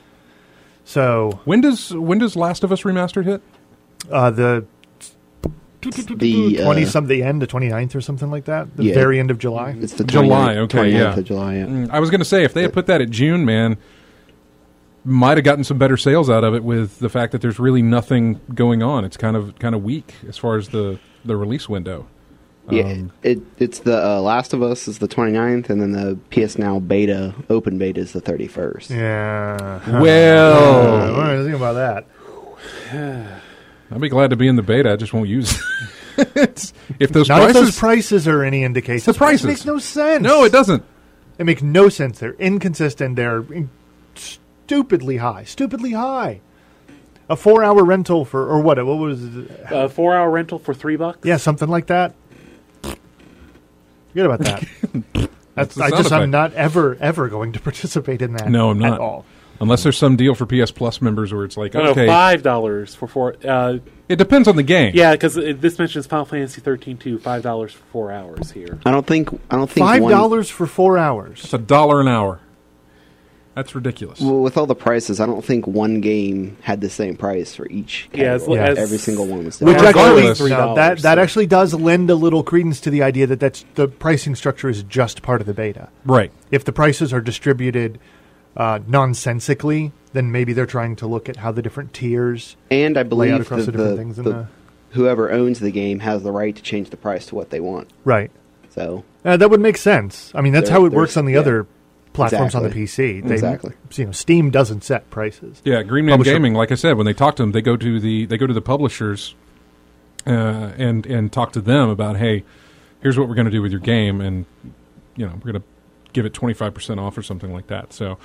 So When does when does Last of Us Remastered hit? uh, the The, uh, twenty some the end, the twenty-ninth or something like that. The Yeah. very end of July. It's the July, 29th okay, 29th yeah. of July, yeah. Mm, I was going to say if they had put that at June, man, might have gotten some better sales out of it with the fact that there's really nothing going on. It's kind of kind of weak as far as the the release window. Yeah, Um, it it's the uh, Last of Us is the twenty-ninth, and then the P S Now beta, open beta, is the thirty-first. Yeah. Well, what do you think about that? I'll be glad to be in the beta. I just won't use it. It's- if those Not if prices, those prices are any indication. the Those prices prices. makes no sense. no, it doesn't. They make no sense. They're inconsistent. They're in- stupidly high. Stupidly high. A four-hour rental for, or what? What was it? A four-hour rental for three bucks? Yeah, something like that. Forget about that. That's That's, the I sound just, effect. I'm not ever, ever going to participate in that. No, I'm not. At all. Unless there's some deal for P S Plus members where it's like, No, okay, no, five dollars for four. Uh, it depends on the game. yeah, because this mentions Final Fantasy thirteen too. Five dollars for four hours here. I don't think. I don't think Five one- dollars for four hours. It's a dollar an hour. That's ridiculous. Well, with all the prices, I don't think one game had the same price for each. Yeah, as- category. as- every single one was Which different. actually, Regardless. no, that $3, that so- actually does lend a little credence to the idea that that's the pricing structure is just part of the beta. Right. If the prices are distributed uh, nonsensically, then maybe they're trying to look at how the different tiers And I lay believe out across that the different the, things. In the- the, whoever owns the game has the right to change the price to what they want. right. So Uh, that would make sense. I mean, that's There- how it there's- works on the yeah. other platforms on the Exactly. P C. They, Exactly. You know, Steam doesn't set prices. Yeah, Green Man Publisher- Gaming, like I said, when they talk to them, they go to the they go to the publishers uh, and and talk to them about, hey, here's what we're going to do with your game, and you know we're going to give it twenty-five percent off or something like that. So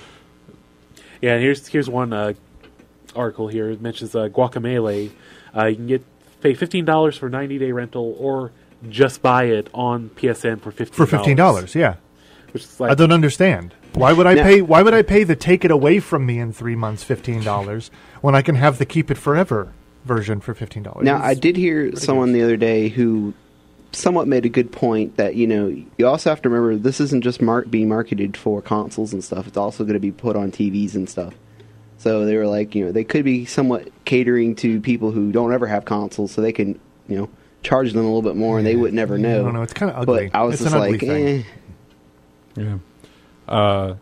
Yeah, and here's here's one uh, article here. It mentions uh, Guacamelee. Uh, you can get pay fifteen dollars for ninety day rental, or just buy it on P S N for fifteen For fifteen dollars, yeah. Which is like I don't understand. Why would I Now- pay? Why would I pay the take it away from me in three months fifteen dollars when I can have the keep it forever version for fifteen dollars? now I did hear someone the other day who somewhat made a good point that you know you also have to remember this isn't just mar- being marketed for consoles and stuff. It's also going to be put on T Vs and stuff. So they were like, you know, they could be somewhat catering to people who don't ever have consoles, so they can, you know, charge them a little bit more, and they would never know. I don't know. It's kind of ugly. But I was it's just an ugly like, thing. eh. yeah. Uh,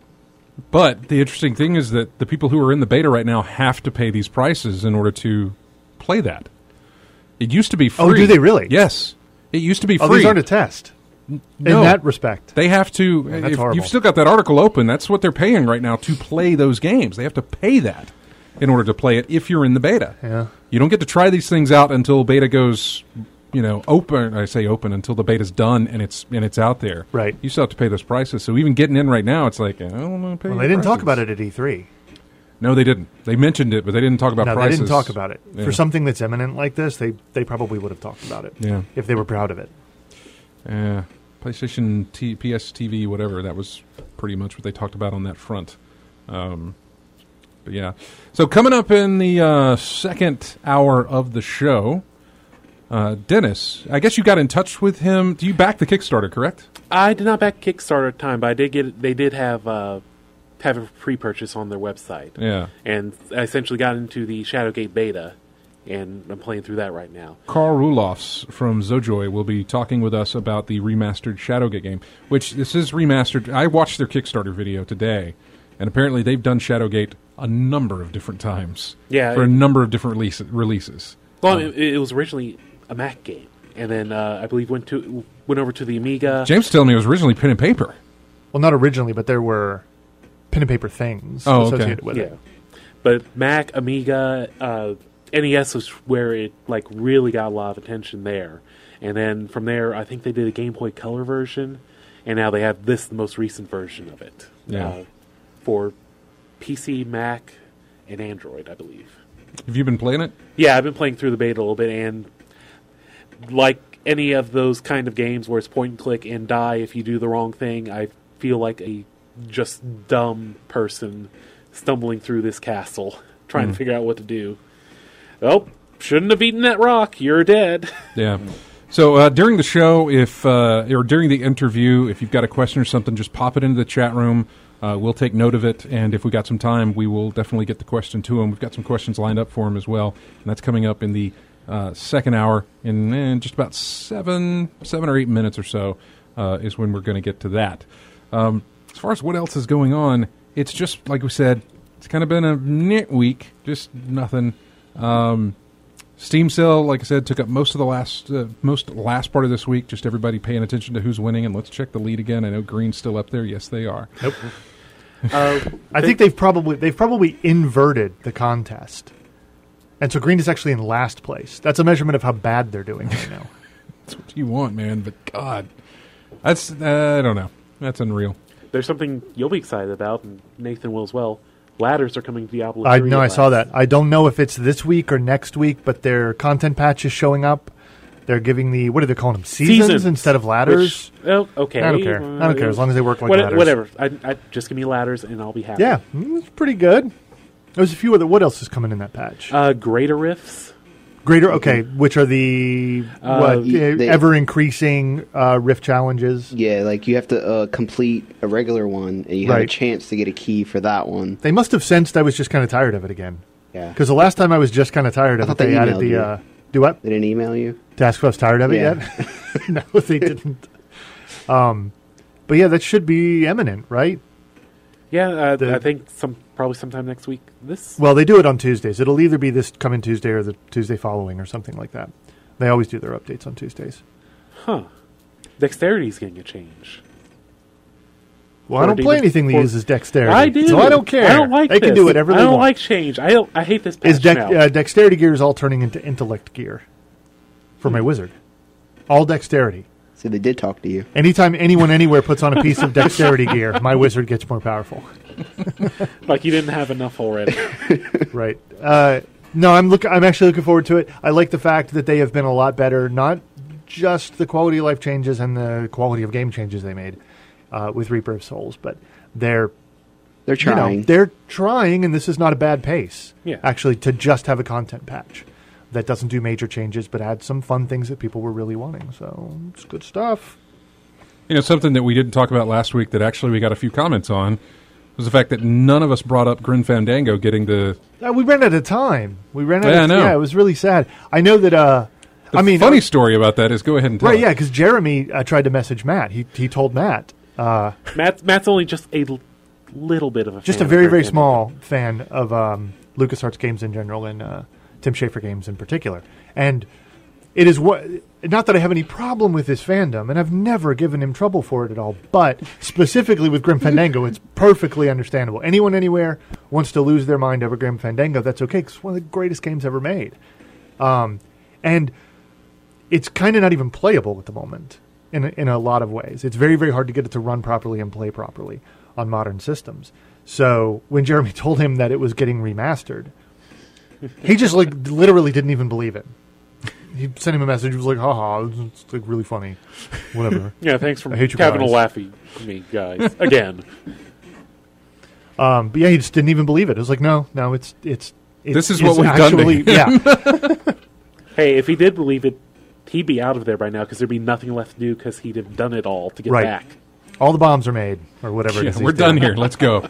but the interesting thing is that the people who are in the beta right now have to pay these prices in order to play that. It used to be free. Oh, do they really? Yes. It used to be free. Oh, these aren't a test. In No. that respect. They have to. Man, that's if horrible. you've still got that article open, that's what they're paying right now to play those games. They have to pay that in order to play it if you're in the beta. Yeah. You don't get to try these things out until beta goes, you know, open. I say open until the beta's done and it's and it's out there. Right. You still have to pay those prices. So even getting in right now, it's like I don't want to pay. Well, the they didn't talk prices. about it at E three. No, they didn't. They mentioned it, but they didn't talk about No, prices. they didn't talk about it. Yeah. For something that's eminent like this, they they probably would have talked about it. Yeah. If they were proud of it. Yeah. PlayStation, T- P S T V, whatever. That was pretty much what they talked about on that front. Um, but yeah. So coming up in the uh, second hour of the show, uh, Dennis, I guess you got in touch with him. Do you back the Kickstarter, correct? I did not back Kickstarter at the time, but I did get it. They did have uh, have a pre-purchase on their website, Yeah. and I essentially got into the Shadowgate beta, and I'm playing through that right now. Carl Rulofs from Zojoy will be talking with us about the remastered Shadowgate game, which this is remastered. I watched their Kickstarter video today, and apparently they've done Shadowgate a number of different times. Yeah, For a it- number of different release, releases. Well, Um, it, it was originally a Mac game, and then uh, I believe went to went over to the Amiga. James telling me it was originally pen and paper. Well, not originally, but there were pen and paper things Oh, okay. associated with yeah, it. but Mac, Amiga, uh, N E S was where it like really got a lot of attention there, and then from there, I think they did a Game Boy Color version, and now they have this the most recent version of it. Yeah. Uh, for P C, Mac, and Android, I believe. Have you been playing it? Yeah, I've been playing through the beta a little bit, and like any of those kind of games where it's point and click and die if you do the wrong thing, I feel like a just dumb person stumbling through this castle, trying Mm. to figure out what to do. Oh, shouldn't have eaten that rock. You're dead. Yeah. So uh, during the show, if uh, or during the interview, if you've got a question or something, just pop it into the chat room. Uh, we'll take note of it, and if we got some time, we will definitely get the question to him. We've got some questions lined up for him as well, and that's coming up in the uh, second hour in eh, just about seven, seven or eight minutes or so uh, is when we're going to get to that. Um, as far as what else is going on, it's just like we said, it's kind of been a knit week, just nothing. Um, Steam sale, like I said, took up most of the last uh, most last part of this week. Just everybody paying attention to who's winning, and let's check the lead again. I know Green's still up there. Yes, they are. Nope. Uh, I think they've probably they've probably inverted the contest, and so Green is actually in last place. That's a measurement of how bad they're doing right now. That's what you want, man. But God, that's uh, I don't know. That's unreal. there's something you'll be excited about, and Nathan will as well. Ladders are coming to Diablo I three know. I at saw last. that. I don't know if it's this week or next week, but their content patch is showing up. They're giving the, what are they calling them, seasons, Seasons. instead of ladders? Which, oh, okay. I don't care. I don't care, as long as they work like What- ladders. Whatever. I, I, just give me ladders and I'll be happy. Yeah, mm, it's pretty good. There's a few other, what else is coming in that patch? Uh, greater rifts. Greater, okay, which are the, Uh, what, y- they- ever-increasing uh, rift challenges? Yeah, like you have to uh, complete a regular one, and you have Right. a chance to get a key for that one. They must have sensed I was just kind of tired of it again. Yeah. Because the last time I was just kind of tired of I it, thought they they added emailed the, you. uh, do what? They didn't email you? To ask if I was tired of it Yeah. yet? No, they didn't. Um, but yeah, that should be imminent, right? Yeah, uh, The- I think some probably sometime next week. This Well, they do it on Tuesdays. It'll either be this coming Tuesday or the Tuesday following or something like that. They always do their updates on Tuesdays. Huh. Dexterity's getting a change. Well, I don't Or play David- anything that or- uses dexterity. I do. So I don't care. I don't like They this. can do whatever I they don't want. like change. I don't. I hate this patch Is dex- now. uh, dexterity gear is all turning into intellect gear for my wizard. All dexterity. So they did talk to you. Anytime anyone anywhere puts on a piece of dexterity gear, my wizard gets more powerful. Like you didn't have enough already. Right. Uh, no, I'm look. I'm actually looking forward to it. I like the fact that they have been a lot better. Not just the quality of life changes and the quality of game changes they made uh, with Reaper of Souls, but they're They're you know, trying. they're trying, and this is not a bad pace. Yeah. Actually, to just have a content patch that doesn't do major changes, but add some fun things that people were really wanting. So it's good stuff. You know, something that we didn't talk about last week that actually we got a few comments on was the fact that none of us brought up Grim Fandango getting the. Uh, we ran out of time. We ran out. Yeah, of I know. Yeah, it was really sad. I know that. Uh, The I mean, funny uh, story about that is go ahead and tell right? it. Yeah, because Jeremy uh, tried to message Matt. He he told Matt. Uh, Matt, Matt's only just a l- little bit of a just fan a very of very Grim small fan of um, LucasArts games in general and uh, Tim Schafer games in particular. And it is what. Not that I have any problem with his fandom, and I've never given him trouble for it at all. But specifically with Grim Fandango, it's perfectly understandable. Anyone anywhere wants to lose their mind over Grim Fandango, that's okay. 'Cause it's one of the greatest games ever made, um, and it's kind of not even playable at the moment in a, in a lot of ways. It's very very hard to get it to run properly and play properly on modern systems. So when Jeremy told him that it was getting remastered, he just like literally didn't even believe it. He sent him a message. He was like, haha, it's, it's like really funny. Whatever. Yeah, thanks for I hate you having a guys. laughy me, guys. Again. um, but yeah, he just didn't even believe it. It was like, no, no, it's it's. it's This is it's what we've done to actually, him. Yeah, Hey, if he did believe it, he'd be out of there by now because there'd be nothing left to do because he'd have done it all to get Right. back. all the bombs are made or whatever. it Yeah, is he's we're done doing. here. Let's go.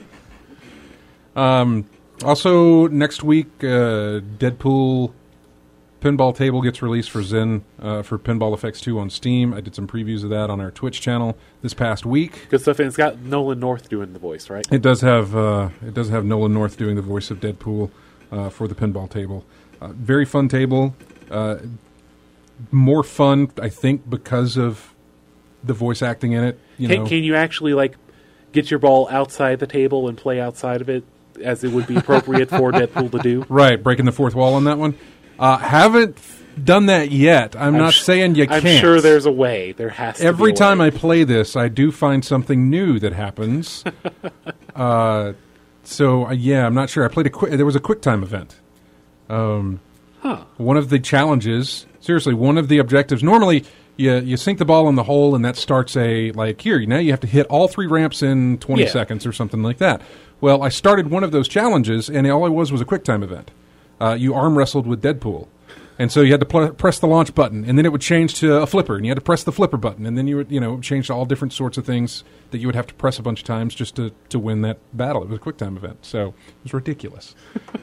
Um, also, next week, uh, Deadpool pinball table gets released for Zen uh, for Pinball Effects two on Steam. I did some previews of that on our Twitch channel this past week. Good stuff, and it's got Nolan North doing the voice, right? It does have uh, it does have Nolan North doing the voice of Deadpool uh, for the pinball table. Uh, very fun table. Uh, more fun, I think, because of the voice acting in it. You Can, know, can you actually like get your ball outside the table and play outside of it, as it would be appropriate for Deadpool to do? right, breaking the fourth wall on that one. Uh, haven't done that yet. I'm, not sh- saying you I'm can't. sure there's a way. There has to Every be a time way. I play this, I do find something new that happens. uh, so uh, yeah, I'm not sure. I played a quick. There was a QuickTime event. Um, Huh. One of the challenges, seriously, one of the objectives. Normally, you you sink the ball in the hole, and that starts a like here. Now you have to hit all three ramps in twenty Yeah. seconds or something like that. Well, I started one of those challenges, and all it was was a QuickTime event. Uh, you arm wrestled with Deadpool. And so you had to pl- press the launch button, and then it would change to a flipper, and you had to press the flipper button, and then you would, you know, change to all different sorts of things that you would have to press a bunch of times just to, to win that battle. It was a QuickTime event, so it was ridiculous.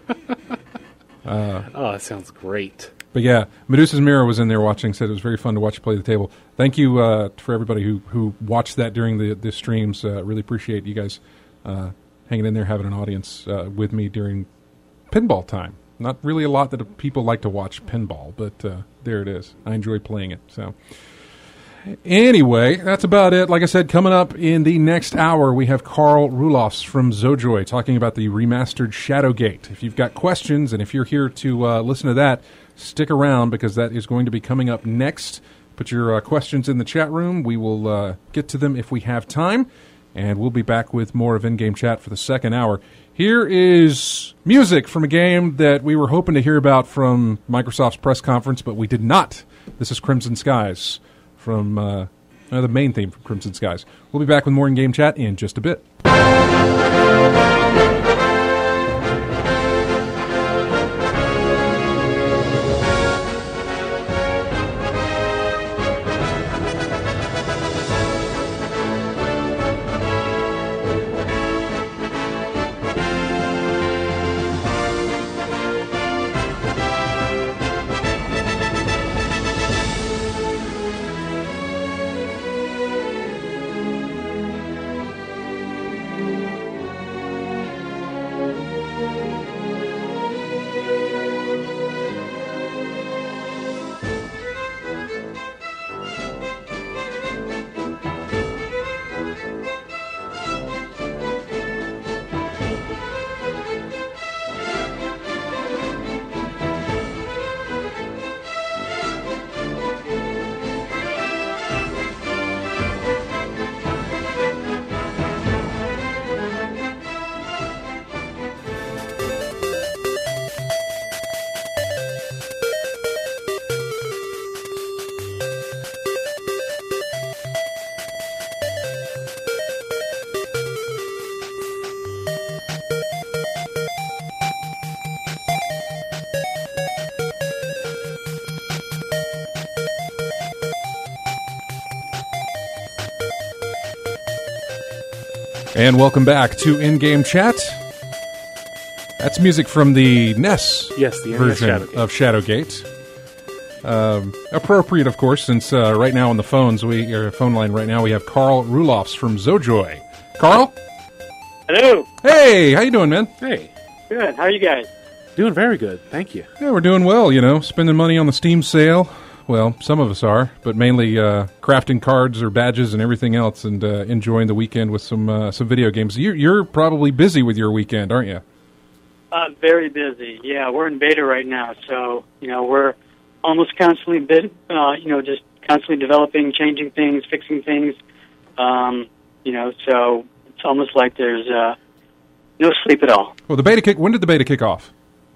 Oh, that sounds great. But yeah, Medusa's Mirror was in there watching, said it was very fun to watch you play the table. Thank you uh, for everybody who, who watched that during the, the streams. Uh, really appreciate you guys uh, hanging in there, having an audience uh, with me during pinball time. Not really a lot that people like to watch pinball, but uh, there it is. I enjoy playing it. So anyway, that's about it. Like I said, coming up in the next hour, we have Carl Rulofs from Zojoy talking about the remastered Shadowgate. If you've got questions and if you're here to uh, listen to that, stick around because that is going to be coming up next. Put your uh, questions in the chat room. We will uh, get to them if we have time. And we'll be back with more of In-Game Chat for the second hour. Here is music from a game that we were hoping to hear about from Microsoft's press conference, but we did not This is Crimson Skies from uh, uh, the main theme from Crimson Skies. We'll be back with more in-game chat in just a bit. And welcome back to In-Game Chat. That's music from the N E S Yes, the N E S version Shadowgate. of Shadowgate. Um, appropriate, of course, since uh, right now on the phones, we or phone line right now, we have Carl Rulofs from Zojoy. Carl? Hello. Hey, how you doing, man? Hey, Good. How are you guys? doing very good. Thank you. Yeah, we're doing well, you know, spending money on the Steam sale. Well, some of us are, but mainly uh, crafting cards or badges and everything else, and uh, enjoying the weekend with some uh, some video games. You're, you're probably busy with your weekend, aren't you? Uh, very busy. Yeah, we're in beta right now, so you know we're almost constantly bit, uh, you know, just constantly developing, changing things, fixing things. Um, you know, so it's almost like there's uh, no sleep at all. Well, the beta kick. When did the beta kick off?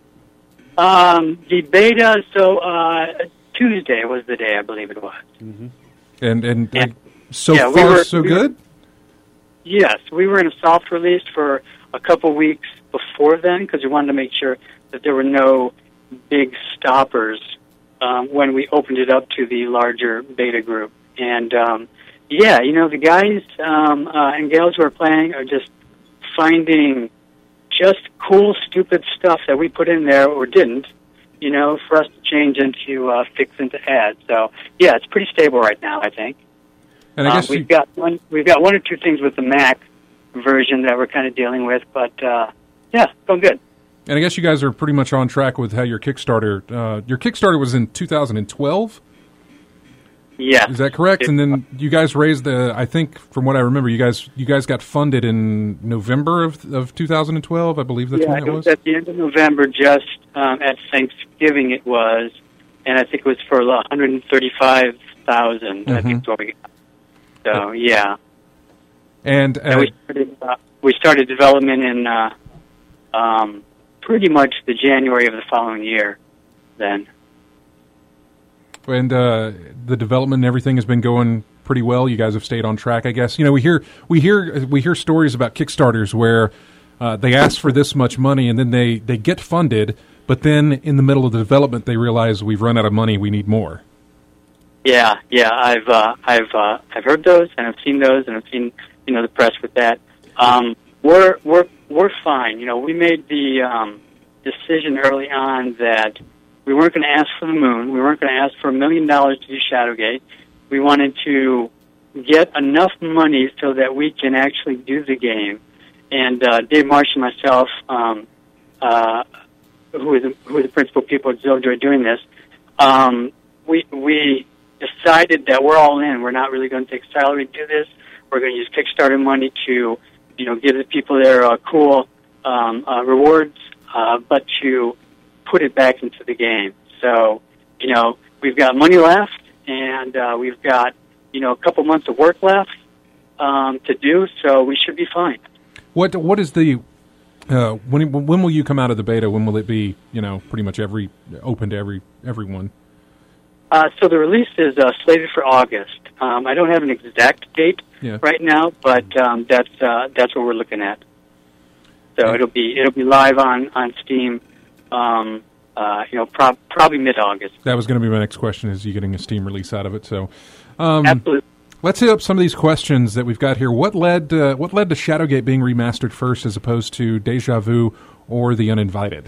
Um, the beta. So uh, Tuesday was the day, I believe it was. And and Yeah. uh, so Yeah, we far were- so we were- good. Yes, we were in a soft release for a couple weeks before then because we wanted to make sure that there were no big stoppers um, when we opened it up to the larger beta group. And um, yeah, you know, the guys um, uh, and gals who are playing are just finding just cool, stupid stuff that we put in there or didn't, you know, for us to change into uh, fix into add. So yeah, it's pretty stable right now, I think. And I Um, guess we've you, got one. We've got one or two things with the Mac version that we're kind of dealing with, but uh, yeah, going good. and I guess you guys are pretty much on track with how your Kickstarter. Uh, your Kickstarter was in two thousand twelve. Yeah, Is that correct? And then you guys raised the. I think from what I remember, you guys you guys got funded in November of of two thousand twelve. I believe that's yeah, when it that was was. at the end of November, just um, at Thanksgiving. It was, and I think it was for one hundred thirty-five thousand. I think is what we got. So yeah, And, and uh, we started, uh, we started development in uh, um, pretty much the January of the following year. Then. and uh, the development and everything has been going pretty well. You guys have stayed on track, I guess. You know, we hear we hear we hear stories about Kickstarters where uh, they ask for this much money and then they, they get funded, but then in the middle of the development they realize we've run out of money. We need more. Yeah, yeah, I've uh, I've uh, I've heard those and I've seen those and I've seen you know the press with that. Um, we're we're we're fine. You know, we made the um, decision early on that we weren't going to ask for the moon. We weren't going to ask for a million dollars to do Shadowgate. We wanted to get enough money so that we can actually do the game. And uh, Dave Marsh and myself, um, uh, who is who are the principal people at Zojoy doing this, um, we we. decided that we're all in. We're not really going to take salary to do this. We're going to use Kickstarter money to, you know, give the people their uh, cool um, uh, rewards, uh, but to put it back into the game. So, you know, we've got money left, and uh, we've got, you know, a couple months of work left um, to do, so we should be fine. What what is the uh, when when will you come out of the beta? When will it be, you know, pretty much every open to every everyone? Uh, so the release is uh, slated for August. Um, I don't have an exact date Yeah. right now, but um, that's uh, that's what we're looking at. So Yeah. it'll be it'll be live on on Steam. Um, uh, you know, prob- probably mid-August. That was going to be my next question: is you getting a Steam release out of it? So, um, Absolutely. let's hit up some of these questions that we've got here. What led uh, what led to Shadowgate being remastered first, as opposed to Deja Vu or The Uninvited?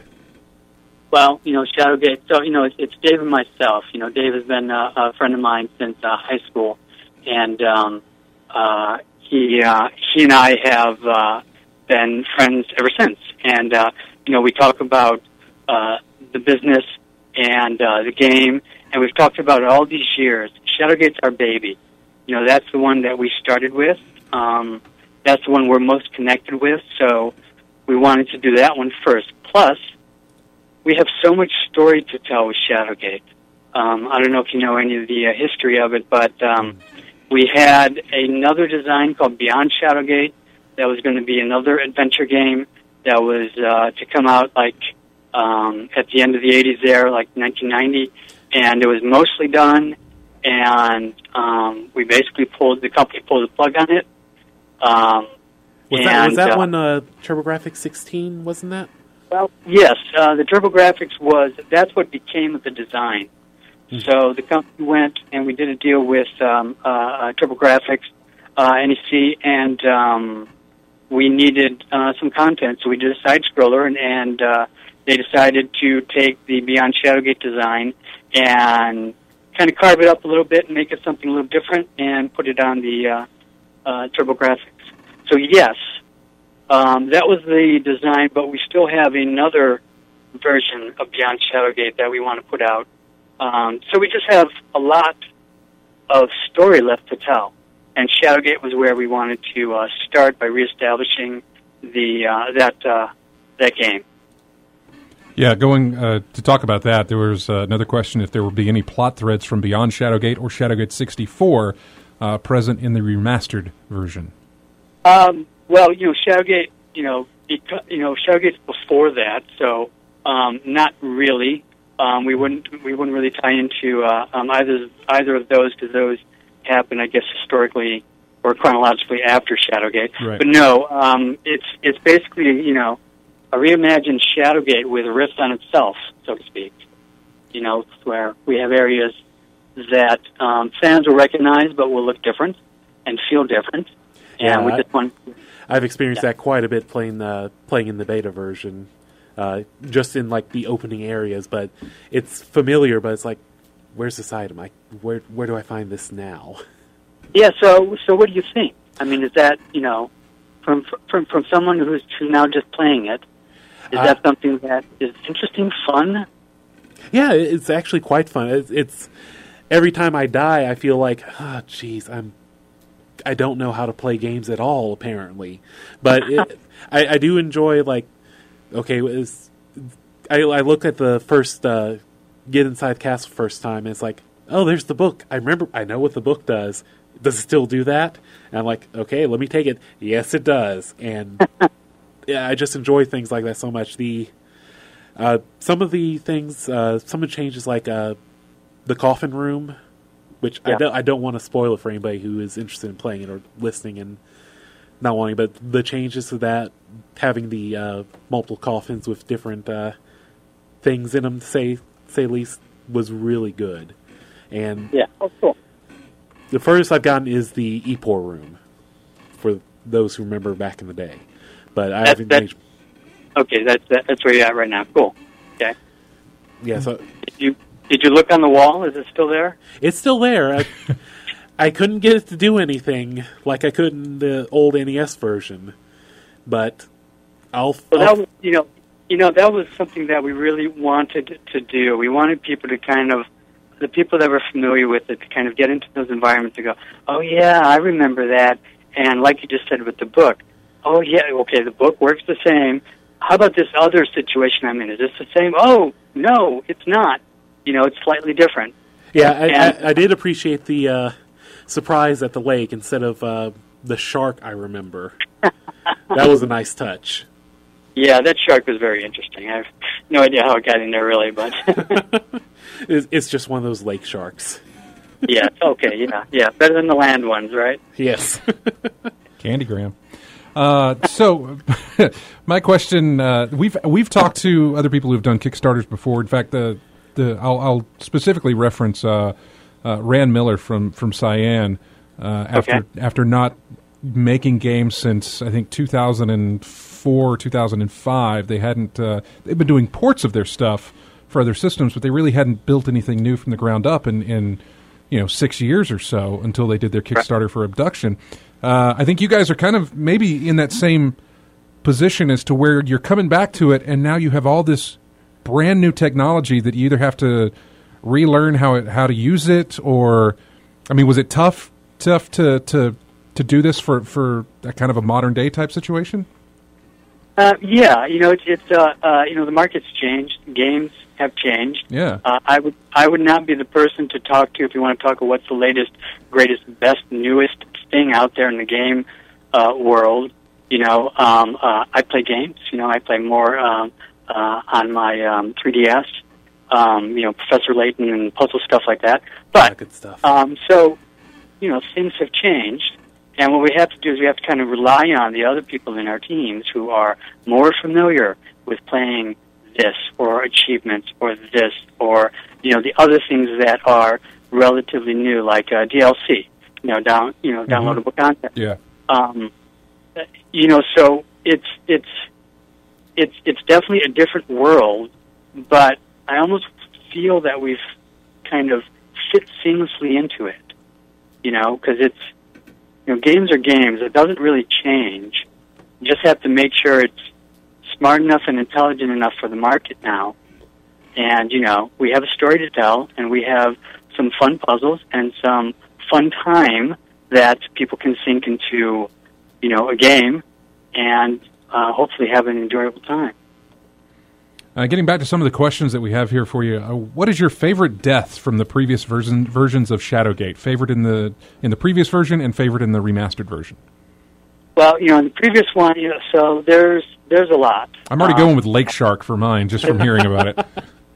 Well, you know, Shadowgate. So you know, it's, it's Dave and myself. You know, Dave has been uh, a friend of mine since uh, high school, and um, uh, he uh, he and I have uh, been friends ever since. And uh, you know, we talk about uh, the business and uh, the game, and we've talked about it all these years. Shadowgate's our baby. You know, that's the one that we started with. Um, that's the one we're most connected with. So we wanted to do that one first. Plus, we have so much story to tell with Shadowgate. Um, I don't know if you know any of the uh, history of it, but um, we had another design called Beyond Shadowgate that was going to be another adventure game that was uh, to come out like um, at the end of the eighties there, like nineteen ninety, and it was mostly done, and um, we basically pulled, the company pulled the plug on it. Um, Was and, that was that uh, one uh, TurboGrafx sixteen? Wasn't that? Well, yes, uh, the TurboGrafx was, that's what became of the design. Mm-hmm. So the company went and we did a deal with um, uh, uh, TurboGrafx, uh, N E C, and um, we needed uh, some content, so we did a side-scroller, and, and uh, they decided to take the Beyond Shadowgate design and kind of carve it up a little bit and make it something a little different and put it on the uh, uh, TurboGrafx. So yes, um, that was the design, but we still have another version of Beyond Shadowgate that we want to put out. Um, so we just have a lot of story left to tell, and Shadowgate was where we wanted to uh, start by reestablishing the uh, that uh, that game. Yeah, going uh, to talk about that, there was uh, another question if there would be any plot threads from Beyond Shadowgate or Shadowgate sixty-four uh, present in the remastered version. Um, well, you know, Shadowgate, you know, because, you know, Shadowgate's before that, so um, not really. Um, we wouldn't we wouldn't really tie into uh, um, either either of those because those happen, I guess, historically or chronologically after Shadowgate. Right. But no, um, it's it's basically, you know, a reimagined Shadowgate with a riff on itself, so to speak. You know, where we have areas that um, fans will recognize but will look different and feel different. Yeah, And we I- just want. I've experienced Yeah. that quite a bit playing the playing in the beta version, uh, just in like the opening areas. But it's familiar. But it's like, where's this item? I where where do I find this now? Yeah. So, so what do you think? I mean, is that, you know, from from from someone who's who's now just playing it? Is Uh, that something that is interesting, fun? Yeah, it- it's actually quite fun. It's, it's every time I die, I feel like, ah, oh, jeez, I'm. I don't know how to play games at all, apparently. But it, I, I do enjoy, like, okay, it's, I, I look at the first, uh, get inside the castle first time, and it's like, oh, there's the book. I remember, I know what the book does. Does it still do that? And I'm like, okay, let me take it. Yes, it does. And yeah, I just enjoy things like that so much. The uh, some of the things, uh, some of the changes, like uh, the coffin room, which I Yeah. don't, I don't want to spoil it for anybody who is interested in playing it or listening and not wanting. But the changes to that, having the uh, multiple coffins with different uh, things in them, to say say least, was really good. And Yeah. Oh, cool. the furthest I've gotten is the Epor room, for those who remember back in the day. But I That's- haven't that's- managed. Okay, that's that, that's where you're at right now. Cool. Okay. Yeah, so Did you did you look on the wall? Is it still there? it's still there. I, I couldn't get it to do anything like I could in the old N E S version, but I'll. Well, I'll that was, you know, you know, that was something that we really wanted to do. We wanted people to kind of, the people that were familiar with it, to kind of get into those environments and go, oh yeah, I remember that. And like you just said with the book, oh yeah, okay, the book works the same. How about this other situation I'm in? Is this the same? Oh no, it's not. You know, it's slightly different. yeah, I, and- I, I did appreciate the uh, surprise at the lake instead of uh, the shark. I remember that was a nice touch. Yeah, that shark was very interesting. I have no idea how it got in there, really, but it's, it's just one of those lake sharks. yeah, okay, yeah, yeah, better than the land ones, right? Yes. Candygram. Uh, so, my question: uh, we've we've talked to other people who've done Kickstarters before. In fact, the the I'll, I'll specifically reference uh, uh, Rand Miller from from Cyan uh, after Okay. after not making games since I think two thousand four, two thousand five. They hadn't. Uh, they've been doing ports of their stuff for other systems, but they really hadn't built anything new from the ground up in, in you know six years or so until they did their Kickstarter for Abduction. Uh, I think you guys are kind of maybe in that same position as to where you're coming back to it, and now you have all this brand new technology that you either have to relearn how it how to use it, or I mean, was it tough tough to to, to do this for for that kind of a modern day type situation? Uh, yeah, you know, it's, it's uh, uh, you know, the market's changed, games have changed. Yeah. Uh, I would I would not be the person to talk to if you want to talk about what's the latest, greatest, best, newest thing out there in the game uh, world. You know, um, uh, I play games. You know, I play more um, uh, on my um, three D S. Um, you know, Professor Layton and puzzle stuff like that. But Yeah, good stuff. Um, so, you know, things have changed. And what we have to do is we have to kind of rely on the other people in our teams who are more familiar with playing this or achievements or this or, you know, the other things that are relatively new, like uh, D L C, you know, down, you know, downloadable Mm-hmm. content. Yeah. Um, you know, so it's it's it's it's definitely a different world, but I almost feel that we've kind of fit seamlessly into it. You know, because it's you know, games are games. It doesn't really change. You just have to make sure it's smart enough and intelligent enough for the market now. And, you know, we have a story to tell, and we have some fun puzzles and some fun time that people can sink into, you know, a game and uh, hopefully have an enjoyable time. Uh, getting back to some of the questions that we have here for you, uh, what is your favorite death from the previous version, versions of Shadowgate? Favorite in the in the previous version and favorite in the remastered version? Well, you know, in the previous one, you know, so there's there's a lot. I'm already Um, going with Lake Shark for mine, just from hearing about it.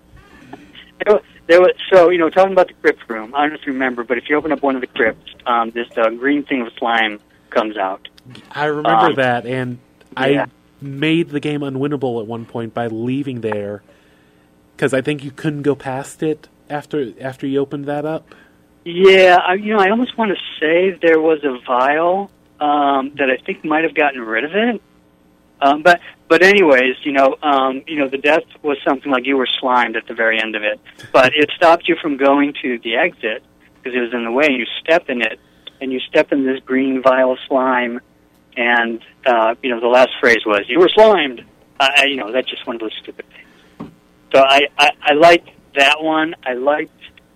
There was, there was, so, you know, talking about the crypt room, I don't know if you remember, but if you open up one of the crypts, um, this uh, green thing of slime comes out. I remember Um, that, and yeah. I made the game unwinnable at one point by leaving there because I think you couldn't go past it after after you opened that up. Yeah, I, you know, I almost want to say there was a vial um, that I think might have gotten rid of it. Um, but but anyways, you know, um, you know, the death was something like you were slimed at the very end of it, but it stopped you from going to the exit because it was in the way. You step in it, and you step in this green vial of slime, and uh, you know, the last phrase was "you were slimed." Uh, I, you know, that's just one of those stupid things. So I I, I liked that one. I liked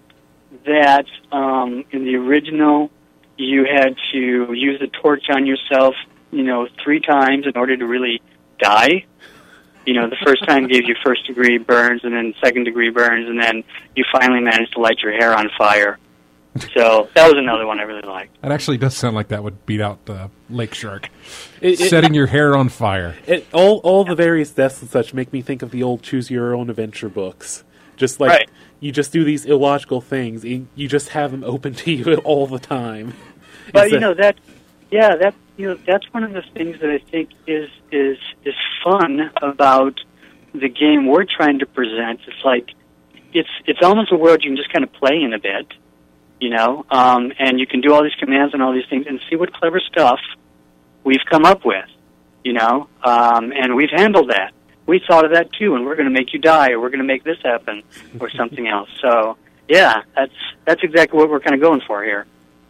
that um, in the original, you had to use the torch on yourself, you know, three times in order to really die. You know, the first time gave you first degree burns, and then second degree burns, and then you finally managed to light your hair on fire. So that was another one I really liked. That actually does sound like that would beat out uh, Lake Shark. It, it, Setting your hair on fire. it, all all the various deaths and such make me think of the old Choose Your Own Adventure books. Just like Right. you just do these illogical things, and you just have them open to you all the time. But It's you a- know that, yeah, that you know that's one of the things that I think is is is fun about the game we're trying to present. It's like it's it's almost a world you can just kind of play in a bit, you know, um, and you can do all these commands and all these things and see what clever stuff we've come up with, you know, um, and we've handled that. We thought of that too, and we're going to make you die, or we're going to make this happen, or something else. So yeah, that's that's exactly what we're kind of going for here.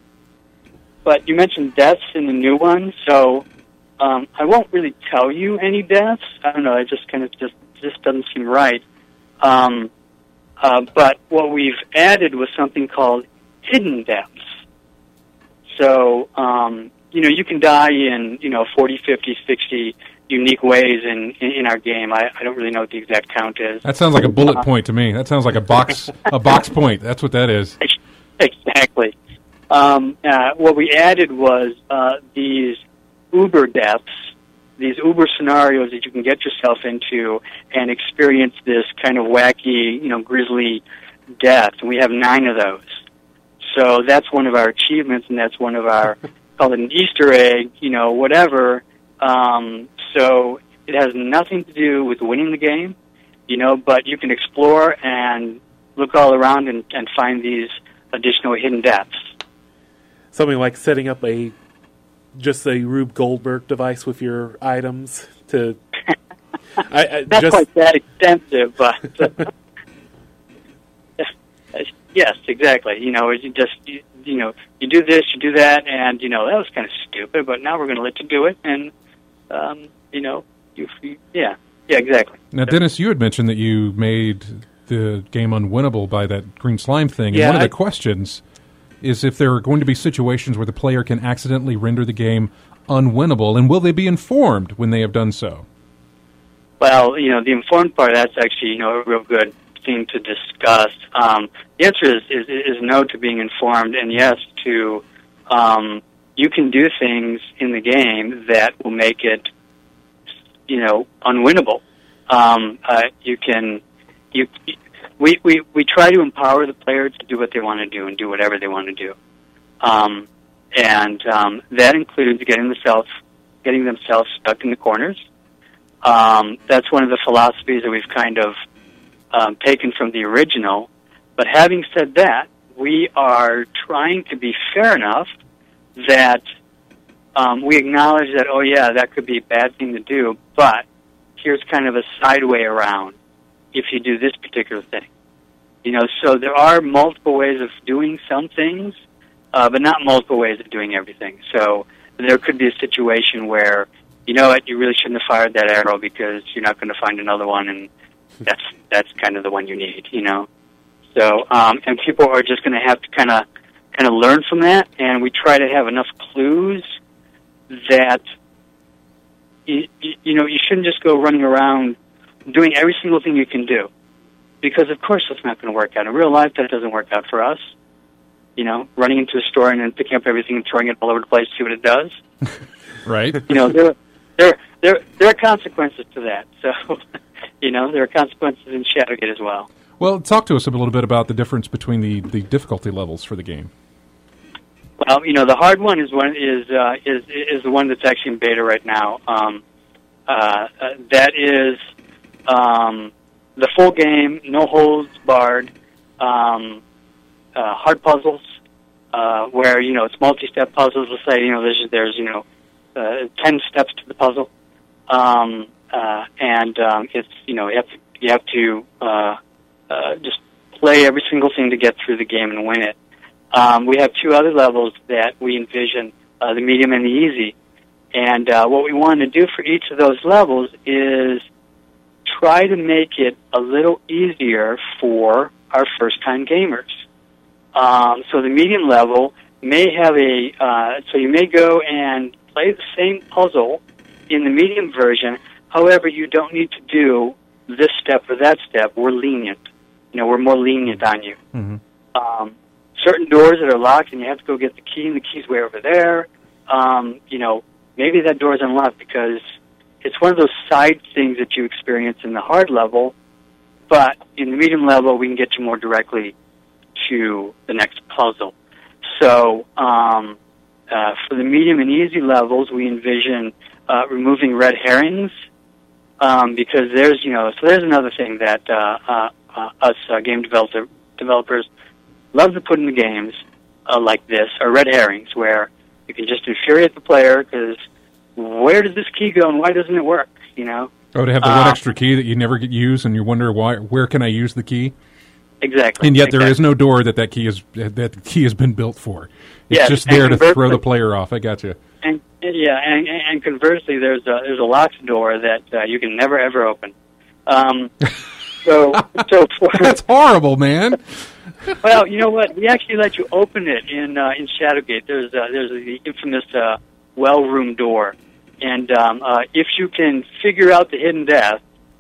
But you mentioned deaths in the new one, so um, I won't really tell you any deaths. I don't know. It just kind of just just doesn't seem right. Um, uh, but what we've added was something called hidden deaths. So um, you know, you can die in you know forty, fifty, sixty unique ways in in, in our game. I, I don't really know what the exact count is. That sounds like a bullet point to me. That sounds like a box a box point. That's what that is. Exactly. Um, uh, what we added was uh, these uber deaths, these uber scenarios that you can get yourself into and experience this kind of wacky, you know, grisly death. And we have nine of those. So that's one of our achievements, and that's one of our, call it an Easter egg, you know, whatever. Um, so it has nothing to do with winning the game, you know, but you can explore and look all around and, and find these additional hidden depths. Something like setting up a just a Rube Goldberg device with your items to. I, I, Not just, quite that extensive, but yes, exactly. You know, you just you, you know you do this, you do that, and you know that was kind of stupid, but now we're going to let you do it, and um, you know, you, you yeah, yeah, exactly. Now, Dennis, you had mentioned that you made the game unwinnable by that green slime thing, Yeah, and one I- of the questions is if there are going to be situations where the player can accidentally render the game unwinnable, and will they be informed when they have done so? Well, you know, the informed part, that's actually, you know, a real good thing to discuss. Um, the answer is, is, is no to being informed, and yes to, um, you can do things in the game that will make it, you know, unwinnable. Um, uh, you can, you, we, we, we try to empower the player to do what they want to do and do whatever they want to do. Um, and um, that includes getting themselves, getting themselves stuck in the corners. Um, that's one of the philosophies that we've kind of um, taken from the original. But having said that, we are trying to be fair enough that um, we acknowledge that, oh yeah, that could be a bad thing to do, but here's kind of a side way around if you do this particular thing. You know, so there are multiple ways of doing some things, uh, but not multiple ways of doing everything. So there could be a situation where, you know what, you really shouldn't have fired that arrow because you're not going to find another one, and that's that's kind of the one you need, you know. So, um, and people are just going to have to kind of kind of learn from that, and we try to have enough clues that, you, you know, you shouldn't just go running around doing every single thing you can do. Because, of course, that's not going to work out. In real life, that doesn't work out for us. You know, running into a store and then picking up everything and throwing it all over the place to see what it does. Right? You know, there, there, there, there are consequences to that. So, you know, there are consequences in Shadowgate as well. Well, talk to us a little bit about the difference between the, the difficulty levels for the game. Well, you know, the hard one is one is uh, is is the one that's actually in beta right now. Um, uh, uh, that is um, the full game, no holds barred, um, uh, hard puzzles, uh, where you know it's multi-step puzzles. Let's say you know there's there's you know uh, ten steps to the puzzle, um, uh, and um, it's you know you have to you have to uh, uh, just play every single thing to get through the game and win it. Um, we have two other levels that we envision, uh, the medium and the easy. And uh, what we want to do for each of those levels is try to make it a little easier for our first-time gamers. Um, so the medium level may have a, uh, so you may go and play the same puzzle in the medium version. However, you don't need to do this step or that step. We're lenient. You know, we're more lenient on you. Mm-hmm. Um, certain doors that are locked and you have to go get the key and the key's way over there. Um, you know, maybe that door is unlocked because it's one of those side things that you experience in the hard level, but in the medium level we can get you more directly to the next puzzle. So um, uh, for the medium and easy levels we envision uh, removing red herrings um, because there's, you know, so there's another thing that uh, uh, uh, us uh, game developer, developers love to put in the games uh, like this are red herrings, where you can just infuriate the player because where does this key go and why doesn't it work? You know. Oh, to have the uh, one extra key that you never get use, and you wonder why. Where can I use the key? Exactly. And yet exactly. there is no door that that key is that the key has been built for. It's Yes, just and there to conversely- throw the player off. I got you. And yeah, and, and conversely, there's a, there's a locked door that uh, you can never ever open. Um, so so for, That's horrible, man. well, you know what? We actually let you open it in uh, in Shadowgate. There's uh, there's the infamous uh, well room door, and um, uh, if you can figure out the hidden death,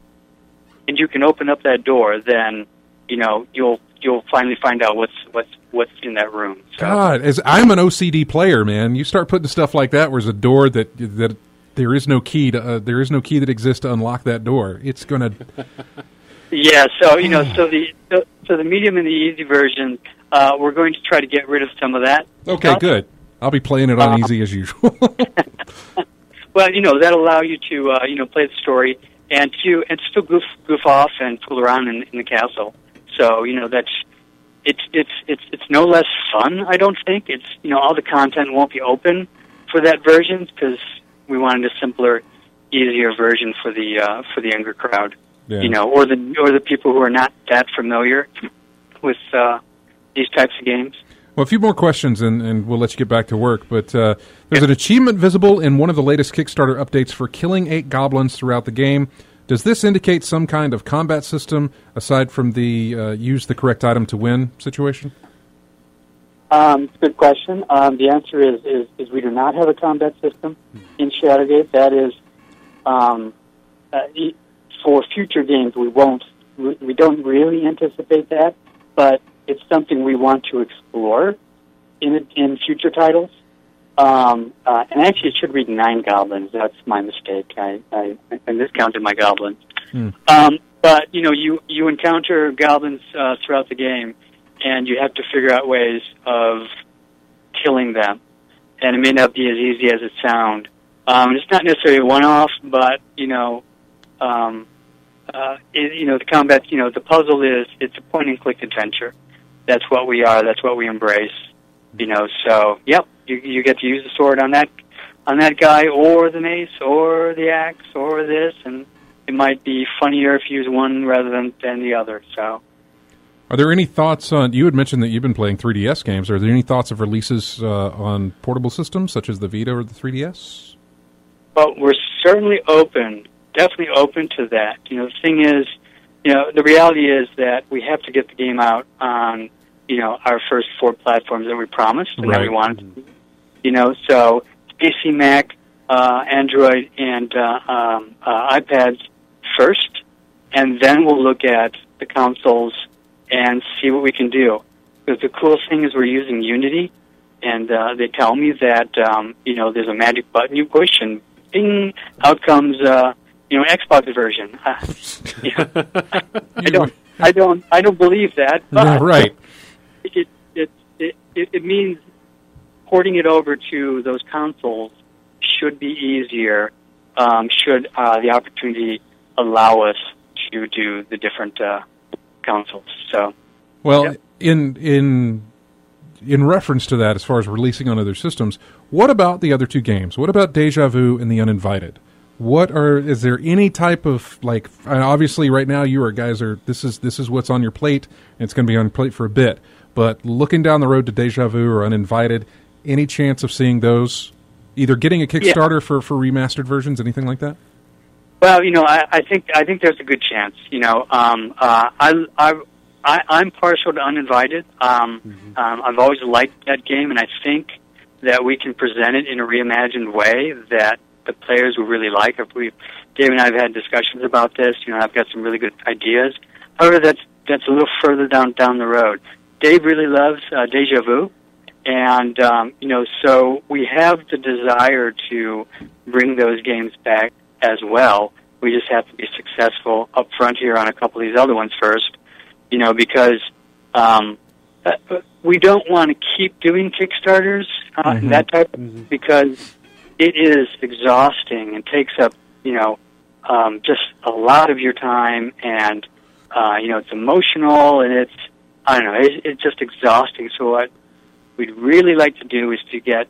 and you can open up that door, then you know you'll you'll finally find out what's what's what's in that room. So, God, as I'm an O C D player, man, you start putting stuff like that where there's a door that that there is no key to uh, there is no key that exists to unlock that door. It's going to. Yeah, so you know, so the so, so the medium and the easy version, uh, we're going to try to get rid of some of that. Okay, stuff. good. I'll be playing it on Um, easy as usual. Well, you know, that'll allow you to uh, you know play the story and to and still goof goof off and fool around in, in the castle. So you know that's it's it's it's it's no less fun. I don't think it's you know all the content won't be open for that version because we wanted a simpler, easier version for the uh, for the younger crowd. Yeah. You know, or the or the people who are not that familiar with uh, these types of games. Well, a few more questions, and, and we'll let you get back to work. But uh, there's an achievement visible in one of the latest Kickstarter updates for killing eight goblins throughout the game. Does this indicate some kind of combat system, aside from the uh, use the correct item to win situation? Um, good question. Um, the answer is, is is we do not have a combat system in Shadowgate. That is, um, uh, e- for future games, we won't. We, we don't really anticipate that, but it's something we want to explore in in future titles. Um, uh, and actually, it should read nine goblins. That's my mistake. I, I, I miscounted my goblins. Hmm. Um, but you know, you you encounter goblins uh, throughout the game, and you have to figure out ways of killing them. And it may not be as easy as it sounds. Um, it's not necessarily a one-off, but you know, um, uh, it, you know, the combat. You know, the puzzle is it's a point-and-click adventure. That's what we are. That's what we embrace. You know, so yep, you you get to use the sword on that on that guy, or the mace, or the axe, or this, and it might be funnier if you use one rather than, than the other. So, are there any thoughts on? You had mentioned that you've been playing three D S games. Are there any thoughts of releases uh, on portable systems such as the Vita or the three D S? Well, we're certainly open, definitely open to that. You know, the thing is, you know, the reality is that we have to get the game out on, you know, our first four platforms that we promised and Right. that we wanted to. You know, so P C, Mac, uh, Android, and uh, um, uh, iPads first, and then we'll look at the consoles and see what we can do. Because the cool thing is we're using Unity, and uh, they tell me that, um, you know, there's a magic button you push, and bing, out comes, uh, you know, Xbox version. Uh, yeah. I don't, I don't, I don't believe that. But Yeah, right. It, it, it, it, it means porting it over to those consoles should be easier, um, should uh, the opportunity allow us to do the different uh, consoles. So, Well, Yep. in in in reference to that, as far as releasing on other systems, what about the other two games? What about Deja Vu and The Uninvited? What are is there any type of like? Obviously, right now you are guys are this is this is what's on your plate, and it's going to be on your plate for a bit. But looking down the road to Deja Vu or Uninvited, any chance of seeing those either getting a Kickstarter for, for remastered versions, anything like that? well, you know, I, I think I think there's a good chance. You know, um, uh, I, I, I, I'm partial to Uninvited. Um, mm-hmm. um, I've always liked that game, and I think that we can present it in a reimagined way that the players will really like. If we, Dave and I have had discussions about this. You know, I've got some really good ideas. However, that's that's a little further down down the road. Dave really loves uh, Deja Vu, and um, you know, so we have the desire to bring those games back as well. We just have to be successful up front here on a couple of these other ones first, you know, because um, uh, we don't want to keep doing Kickstarters uh, mm-hmm. and that type of Mm-hmm. because it is exhausting and takes up, you know, um, just a lot of your time, and uh, you know, it's emotional and it's I don't know, it's, it's just exhausting. So what we'd really like to do is to get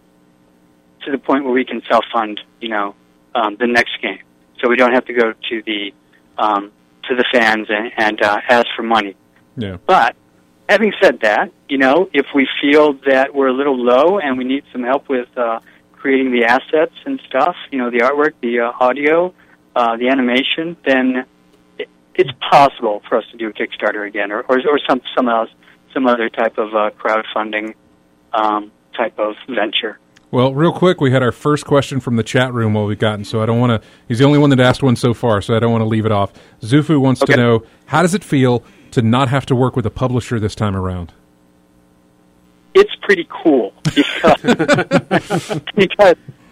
to the point where we can self-fund, you know, um, the next game, so we don't have to go to the um, to the fans and, and uh, ask for money. Yeah. But having said that, you know, if we feel that we're a little low and we need some help with uh, creating the assets and stuff, you know, the artwork, the uh, audio, uh, the animation, then it, it's possible for us to do a Kickstarter again, or or, or some some else, some other type of uh, crowdfunding um, type of venture. Well, real quick, we had our first question from the chat room while we've gotten, so I don't want to, he's the only one that asked one so far, so I don't want to leave it off. Zufu wants Okay. to know, how does it feel to not have to work with a publisher this time around? It's pretty cool because, because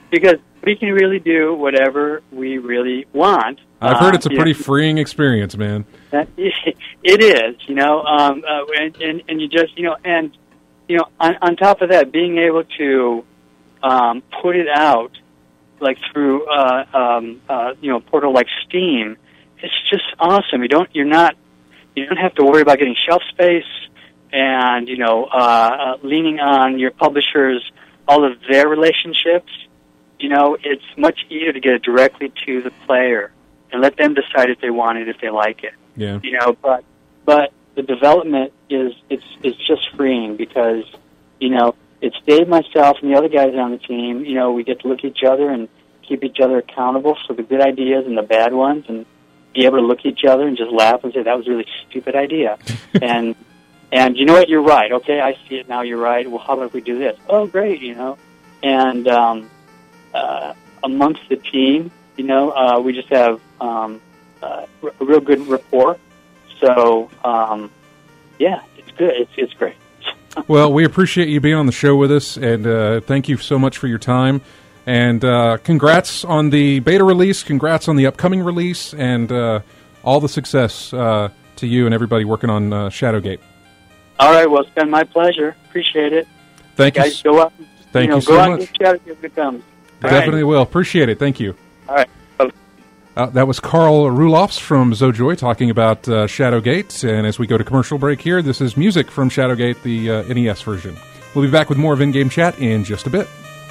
because we can really do whatever we really want. I've heard it's a Um, pretty yeah. freeing experience, man. That, it is, you know, um, uh, and, and and you just, you know, and you know, on, on top of that, being able to um, put it out like through, uh, um, uh, you know, a portal like Steam, it's just awesome. You don't, you're not, you don't have to worry about getting shelf space, and you know, uh, uh, leaning on your publishers, all of their relationships. You know, it's much easier to get it directly to the player and let them decide if they want it, if they like it. Yeah. You know, but but the development is it's it's just freeing because, you know, it's Dave, myself, and the other guys on the team. You know, we get to look at each other and keep each other accountable for the good ideas and the bad ones, and be able to look at each other and just laugh and say that was a really stupid idea. and and you know what, you're right. Okay, I see it now. You're right. Well, how about if we do this? Oh, great. You know, and um, uh, amongst the team, you know, uh, we just have um, uh, a real good rapport. So, um, yeah, it's good. It's it's great. Well, we appreciate you being on the show with us, and uh, thank you so much for your time. And uh, congrats on the beta release, congrats on the upcoming release, and uh, all the success uh, to you and everybody working on uh, Shadowgate. All right, well, it's been my pleasure. Appreciate it. Thank you. Guys, go out. And, Thank you, know, you so go out much. and chat if it comes. All Definitely right. will. Appreciate it. Thank you. All right. Uh, that was Carl Rulofs from Zojoy talking about uh, Shadowgate. And as we go to commercial break here, this is music from Shadowgate, the uh, N E S version. We'll be back with more of In-Game Chat in just a bit.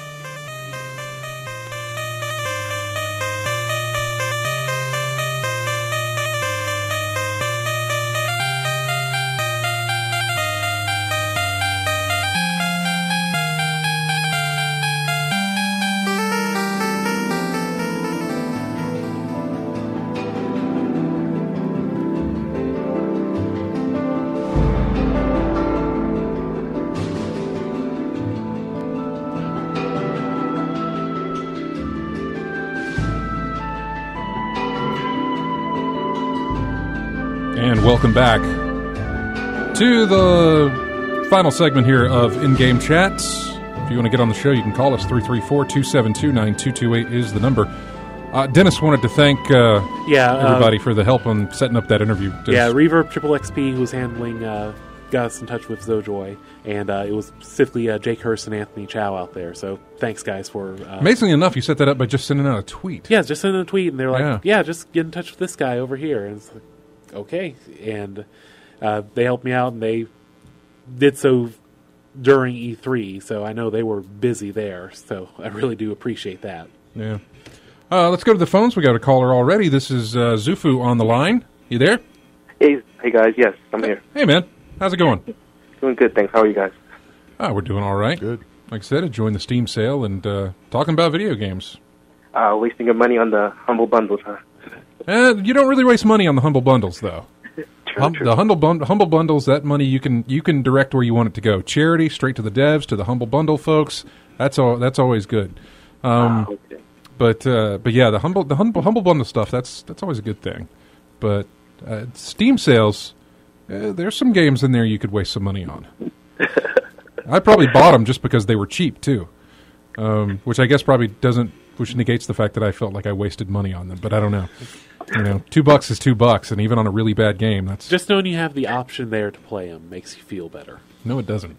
And welcome back to the final segment here of In-Game Chats. If you want to get on the show, you can call us. three three four, two seven two, nine two two eight is the number. Uh, Dennis wanted to thank uh, Yeah, uh, everybody for the help on setting up that interview. Dennis. Yeah, Reverb Triple X P, who was handling, uh, got us in touch with Zojoy, and uh, it was specifically uh, Jake Hurst and Anthony Chow out there. So thanks, guys, for... Uh, Amazingly enough, you set that up by just sending out a tweet. Yeah, just send a tweet, and they're like, Yeah. yeah. just get in touch with this guy over here. And it's like, okay. And uh, they helped me out, and they did so during E three, so I know they were busy there. So I really do appreciate that. Yeah. Uh, let's go to the phones. We got a caller already. This is uh, Zufu on the line. You there? Hey, hey guys. Yes, I'm here. Hey, man. How's it going? Doing good, thanks. How are you guys? Oh, we're doing all right. Good. Like I said, enjoying the Steam sale and uh, talking about video games. Uh, wasting your money on the humble bundles, huh? Uh, you don't really waste money on the humble bundles, though. True, Hum- true. the humble, bun- humble bundles, that money you can you can direct where you want it to go. Charity, straight to the devs, to the humble bundle folks. That's all. That's always good. Um, Ah, okay. But uh, but yeah, the humble the humble humble bundle stuff. That's that's always a good thing. But uh, Steam sales, uh, there's some games in there you could waste some money on. I probably bought them just because they were cheap too, um, which I guess probably doesn't, which negates the fact that I felt like I wasted money on them. But I don't know. You know, two bucks is two bucks, and even on a really bad game, that's Just knowing you have the option there to play them makes you feel better. no, it doesn't.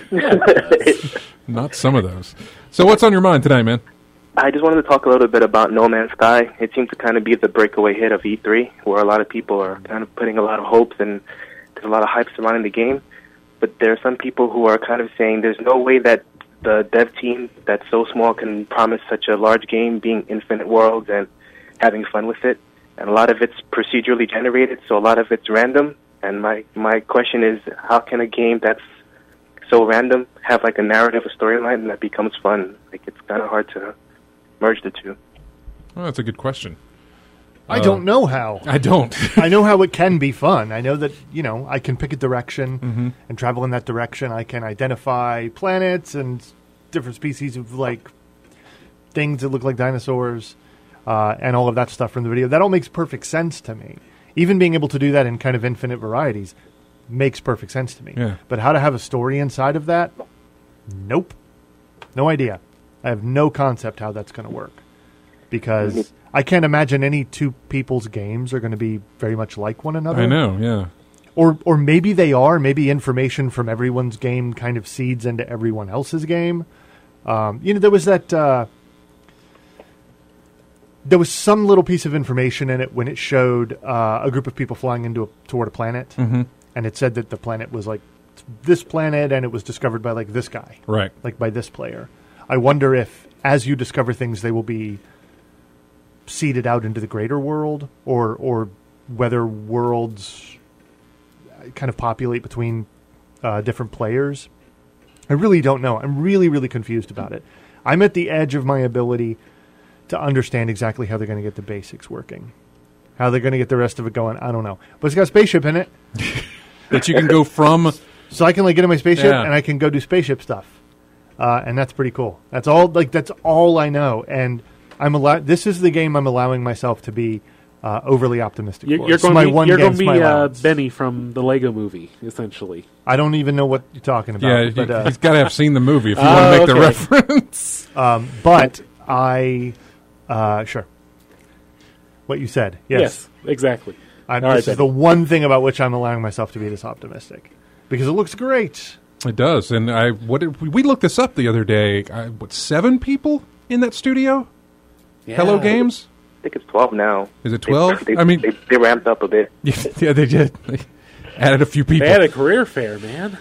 Not some of those. So what's on your mind tonight, man? I just wanted to talk a little bit about No Man's Sky. It seems to kind of be the breakaway hit of E three, where a lot of people are kind of putting a lot of hopes and there's a lot of hype surrounding the game. But there are some people who are kind of saying there's no way that the dev team that's so small can promise such a large game, being infinite worlds and having fun with it. And a lot of it's procedurally generated, so a lot of it's random. And my, my question is, how can a game that's so random have like a narrative, a storyline that becomes fun? Like, it's kind of hard to merge the two. Well, that's a good question. I Uh, don't know how. I don't. I know how it can be fun. I know that, you know, I can pick a direction Mm-hmm. and travel in that direction. I can identify planets and different species of, like, things that look like dinosaurs uh, and all of that stuff from the video. That all makes perfect sense to me. Even being able to do that in kind of infinite varieties makes perfect sense to me. Yeah. But how to have a story inside of that? Nope. No idea. I have no concept how that's going to work because I can't imagine any two people's games are going to be very much like one another. I know, yeah. Or or maybe they are. Maybe information from everyone's game kind of seeds into everyone else's game. Um, you know, there was that... Uh, there was some little piece of information in it when it showed uh, a group of people flying into a, toward a planet. Mm-hmm. And it said that the planet was like this planet and it was discovered by like this guy. Right. Like by this player. I wonder if as you discover things, they will be seeded out into the greater world or or whether worlds kind of populate between uh, different players. I really don't know. I'm really, really confused about it. I'm at the edge of my ability to understand exactly how they're going to get the basics working. How they're going to get the rest of it going, I don't know. But it's got a spaceship in it. That you can go from... So I can like get in my spaceship Yeah. and I can go do spaceship stuff. Uh, and that's pretty cool. That's all like that's all I know. And I'm allow- this is the game I'm allowing myself to be uh, overly optimistic You're, for. you're It's going my to be, one you're game, going it's to my be uh, allowance. Benny from the Lego movie, essentially. I don't even know what you're talking about. Yeah, but, you, uh, he's got to have seen the movie if you Oh, want to make the okay. reference. um, but I, uh, sure. What you said, yes. Yes, exactly. I, All this right, is Benny. the one thing about which I'm allowing myself to be this optimistic. Because it looks great. It does, and I what did, we looked this up the other day. I, what seven people in that studio? Yeah. Hello Games. I think it's twelve now. Is it twelve? They, they, I mean, they, they ramped up a bit. yeah, they did. They added a few people. They had a career fair, man.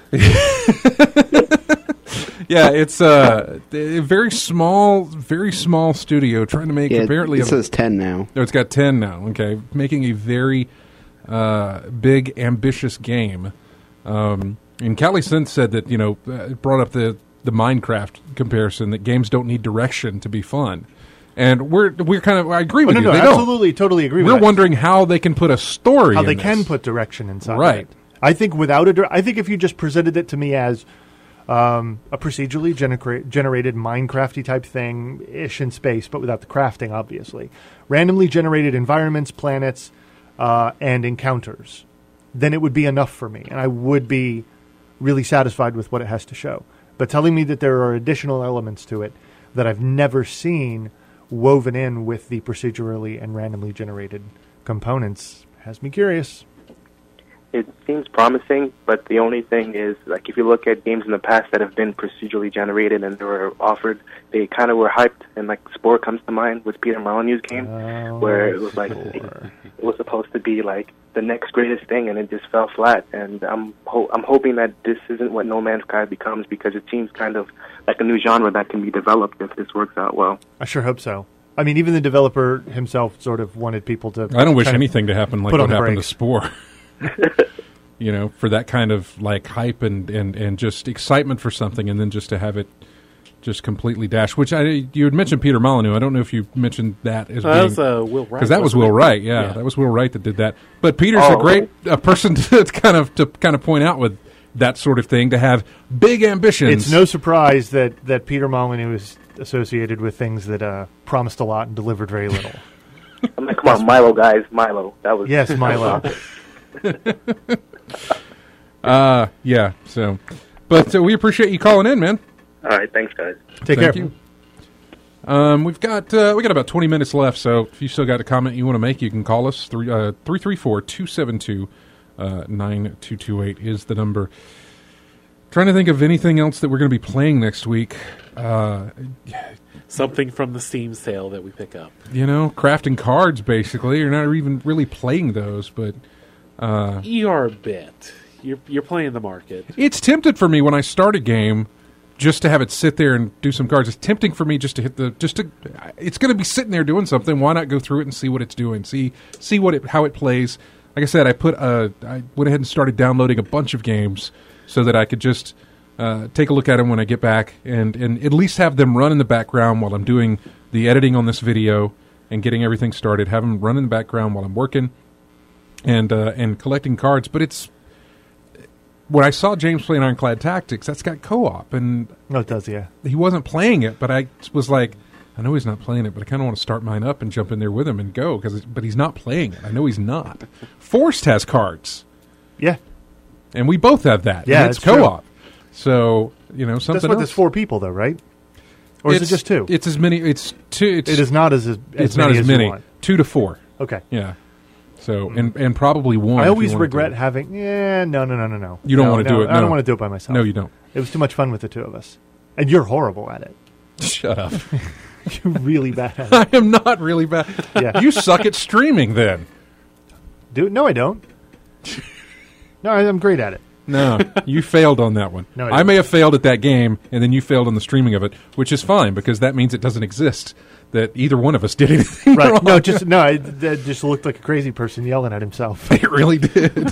Yeah, it's uh, a very small, very small studio trying to make Yeah, apparently. it a, says ten now. No, it's got ten now. Okay, making a very uh, big, ambitious game. Um, and Callie Synth said that you know uh, brought up the the Minecraft comparison that games don't need direction to be fun, and we're we're kind of I agree Oh, with no, you. no, they absolutely, totally agree don't. with We're that. wondering how they can put a story. How in they this. can put direction inside Right. it. I think without a dir- I think if you just presented it to me as um, a procedurally genera- generated Minecrafty type thing ish in space, but without the crafting, obviously, randomly generated environments, planets, uh, and encounters, then it would be enough for me, and I would be really satisfied with what it has to show. But telling me that there are additional elements to it that I've never seen woven in with the procedurally and randomly generated components has me curious. It seems promising, but the only thing is, like, if you look at games in the past that have been procedurally generated and they were offered, they kind of were hyped, and, like, Spore comes to mind with Peter Molyneux's game, Oh, where it was, like, Spore. it, it was supposed to be, like, the next greatest thing, and it just fell flat, and I'm ho- I'm hoping that this isn't what No Man's Sky becomes, because it seems kind of like a new genre that can be developed if this works out well. I sure hope so. I mean, even the developer himself sort of wanted people to... I don't wish kind of anything to happen like put what on the happened to brakes. Spore. You know, for that kind of like hype and, and, and just excitement for something, and then just to have it just completely dash. Which I you had mentioned Peter Molyneux. I don't know if you mentioned that as Oh, that being was uh, Will Wright. because that was wasn't Will it? Wright. Yeah, Yeah. that was Will Wright that did that. But Peter's Oh, a great uh, person to kind of to kind of point out with that sort of thing, to have big ambitions. It's no surprise that, that Peter Molyneux is associated with things that uh, promised a lot and delivered very little. I'm like, come on, Milo, guys, Milo. That was Yes, Milo. uh, yeah. So, but uh, we appreciate you calling in, man. All right, thanks, guys. Take Thank care. you. Um, we've got uh, we got about twenty minutes left, so if you still got a comment you want to make, you can call us. Three uh, three three four two seven two nine two two eight is the number. Trying to think of anything else that we're going to be playing next week. Uh, Something from the Steam sale that we pick up. you know, crafting cards. Basically, you're not even really playing those, but uh, You are a bit. You're you're playing the market. it's tempted for me when I start a game just to have it sit there and do some cards. It's tempting for me just to hit the just to. It's going to be sitting there doing something. Why not go through it and see what it's doing? See see what it how it plays. Like I said, I put uh, I went ahead and started downloading a bunch of games so that I could just uh, take a look at them when I get back and and at least have them run in the background while I'm doing the editing on this video and getting everything started. Have them run in the background while I'm working and uh, and collecting cards. But it's when I saw James playing Ironclad Tactics, that's got co-op, and No, it does, yeah. he wasn't playing it, but I was like, I know he's not playing it, but I kind of want to start mine up and jump in there with him and go, cause but he's not playing it. I know he's not. Forced has cards, Yeah. and we both have that. Yeah, and it's that's true. co-op. So, you know, something That's what else. there's four people, though, right? Or is It's- it just two? It's as many. It's two. It's, It is not as, as It's many not as you many. want. Two to four. Okay. Yeah. So and and probably one. I if you always wanted regret to. having. Yeah, no, no, no, no, no. You don't No, wanna no, do it, I no. don't want to do it by myself. No, you don't. It was too much fun with the two of us, and you're horrible at it. Shut up. You're really bad at it. I am not really bad. Yeah. You suck at streaming. Then Do no, I don't. No, I- I'm great at it. no, you failed on that one. No, I I, didn't. may have failed at that game, and then you failed on the streaming of it, which is fine because that means it doesn't exist. That either one of us did anything Right? wrong. No, just no. I, that just looked like a crazy person yelling at himself. It really did.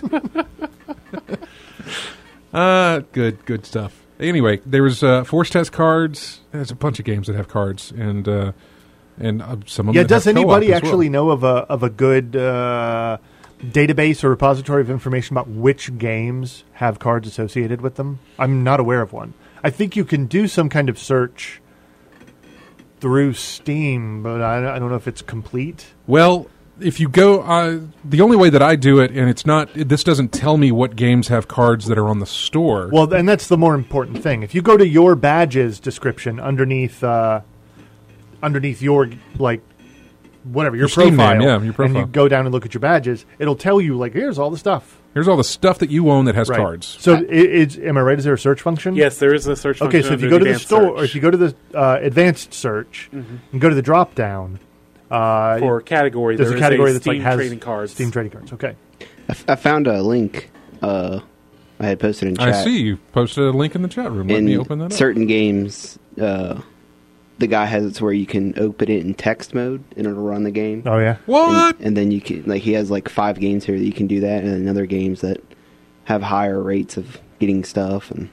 uh, good, good stuff. Anyway, there's uh, Force Test cards. There's a bunch of games that have cards, and uh, and uh, some of them. Yeah. that Does have co-op anybody as well. actually know of a of a good uh, database or repository of information about which games have cards associated with them? I'm not aware of one. I think you can do some kind of search through Steam, but I, I don't know if it's complete. Well, if you go, uh, the only way that I do it, and it's not. This doesn't tell me what games have cards that are on the store. Well, and that's the more important thing. If you go to your badges description underneath, uh, underneath your like, whatever your, Your Steam profile, name, yeah, your and profile. you go down and look at your badges, it'll tell you like, here's all the stuff. Here's all the stuff that you own that has Right. cards. So, i it's am I right? Is there a search function? Yes, there is a search function. Okay, so if you under go to the advanced store, search. or if you go to the uh, advanced search, and go to the drop down, uh, for category, there's there a is category a that's Steam like has trading cards. Steam trading cards. Okay. I, f- I found a link uh, I had posted in chat. I see you posted a link in the chat room. Let in me open that up. certain games, uh, the guy has it to where you can open it in text mode and it'll run the game. Oh yeah. What? And, and then you can like he has like five games here that you can do that, and then other games that have higher rates of getting stuff. And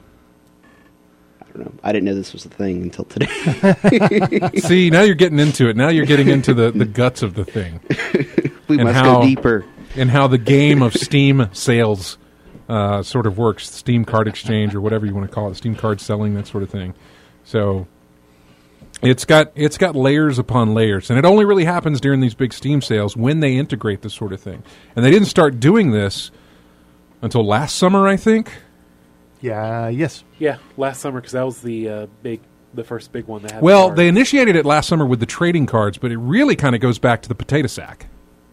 I don't know. I didn't know this was a thing until today. See, now you're getting into it. Now you're getting into the, the guts of the thing. we And must how- go deeper. And how the game of Steam sales uh, sort of works, Steam card exchange or whatever you want to call it, Steam card selling, that sort of thing. So it's got it's got layers upon layers, and it only really happens during these big Steam sales when they integrate this sort of thing. And they didn't start doing this until last summer, I think. Yeah. Yes. Yeah, last summer because that was the uh, big, the first big one that had. the Well, cards. they initiated it last summer with the trading cards, but it really kind of goes back to the potato sack.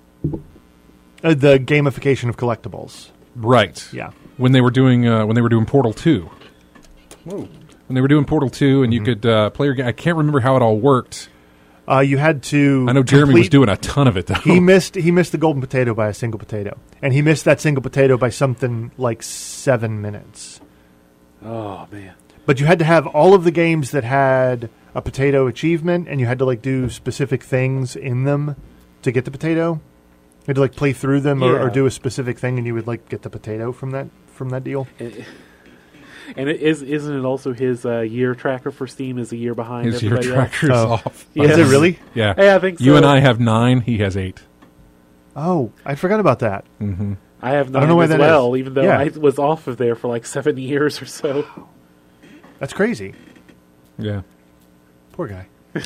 Uh, the gamification of collectibles. Right. Yeah. When they were doing uh, when they were doing Portal two. Whoa. When they were doing Portal two, and you could uh, play your game. I can't remember how it all worked. Uh, you had to. I know Jeremy was complete- doing a ton of it though. He missed. He missed the golden potato by a single potato, and he missed that single potato by something like seven minutes. Oh man. But you had to have all of the games that had a potato achievement, and you had to like do specific things in them to get the potato. You had to like play through them or, or Yeah. do a specific thing, and you would like get the potato from that from that deal. And it is isn't it also his uh, year tracker for Steam is a year behind His year everybody else? tracker's Oh. off. Yes. Is it really? Yeah. Hey, I think so. You and I have nine. He has eight. Oh, I forgot about that. Mm-hmm. I have nine don't know why as that well, is. even though Yeah. I was off of there for like seven years or so. That's crazy. Yeah. Poor guy. I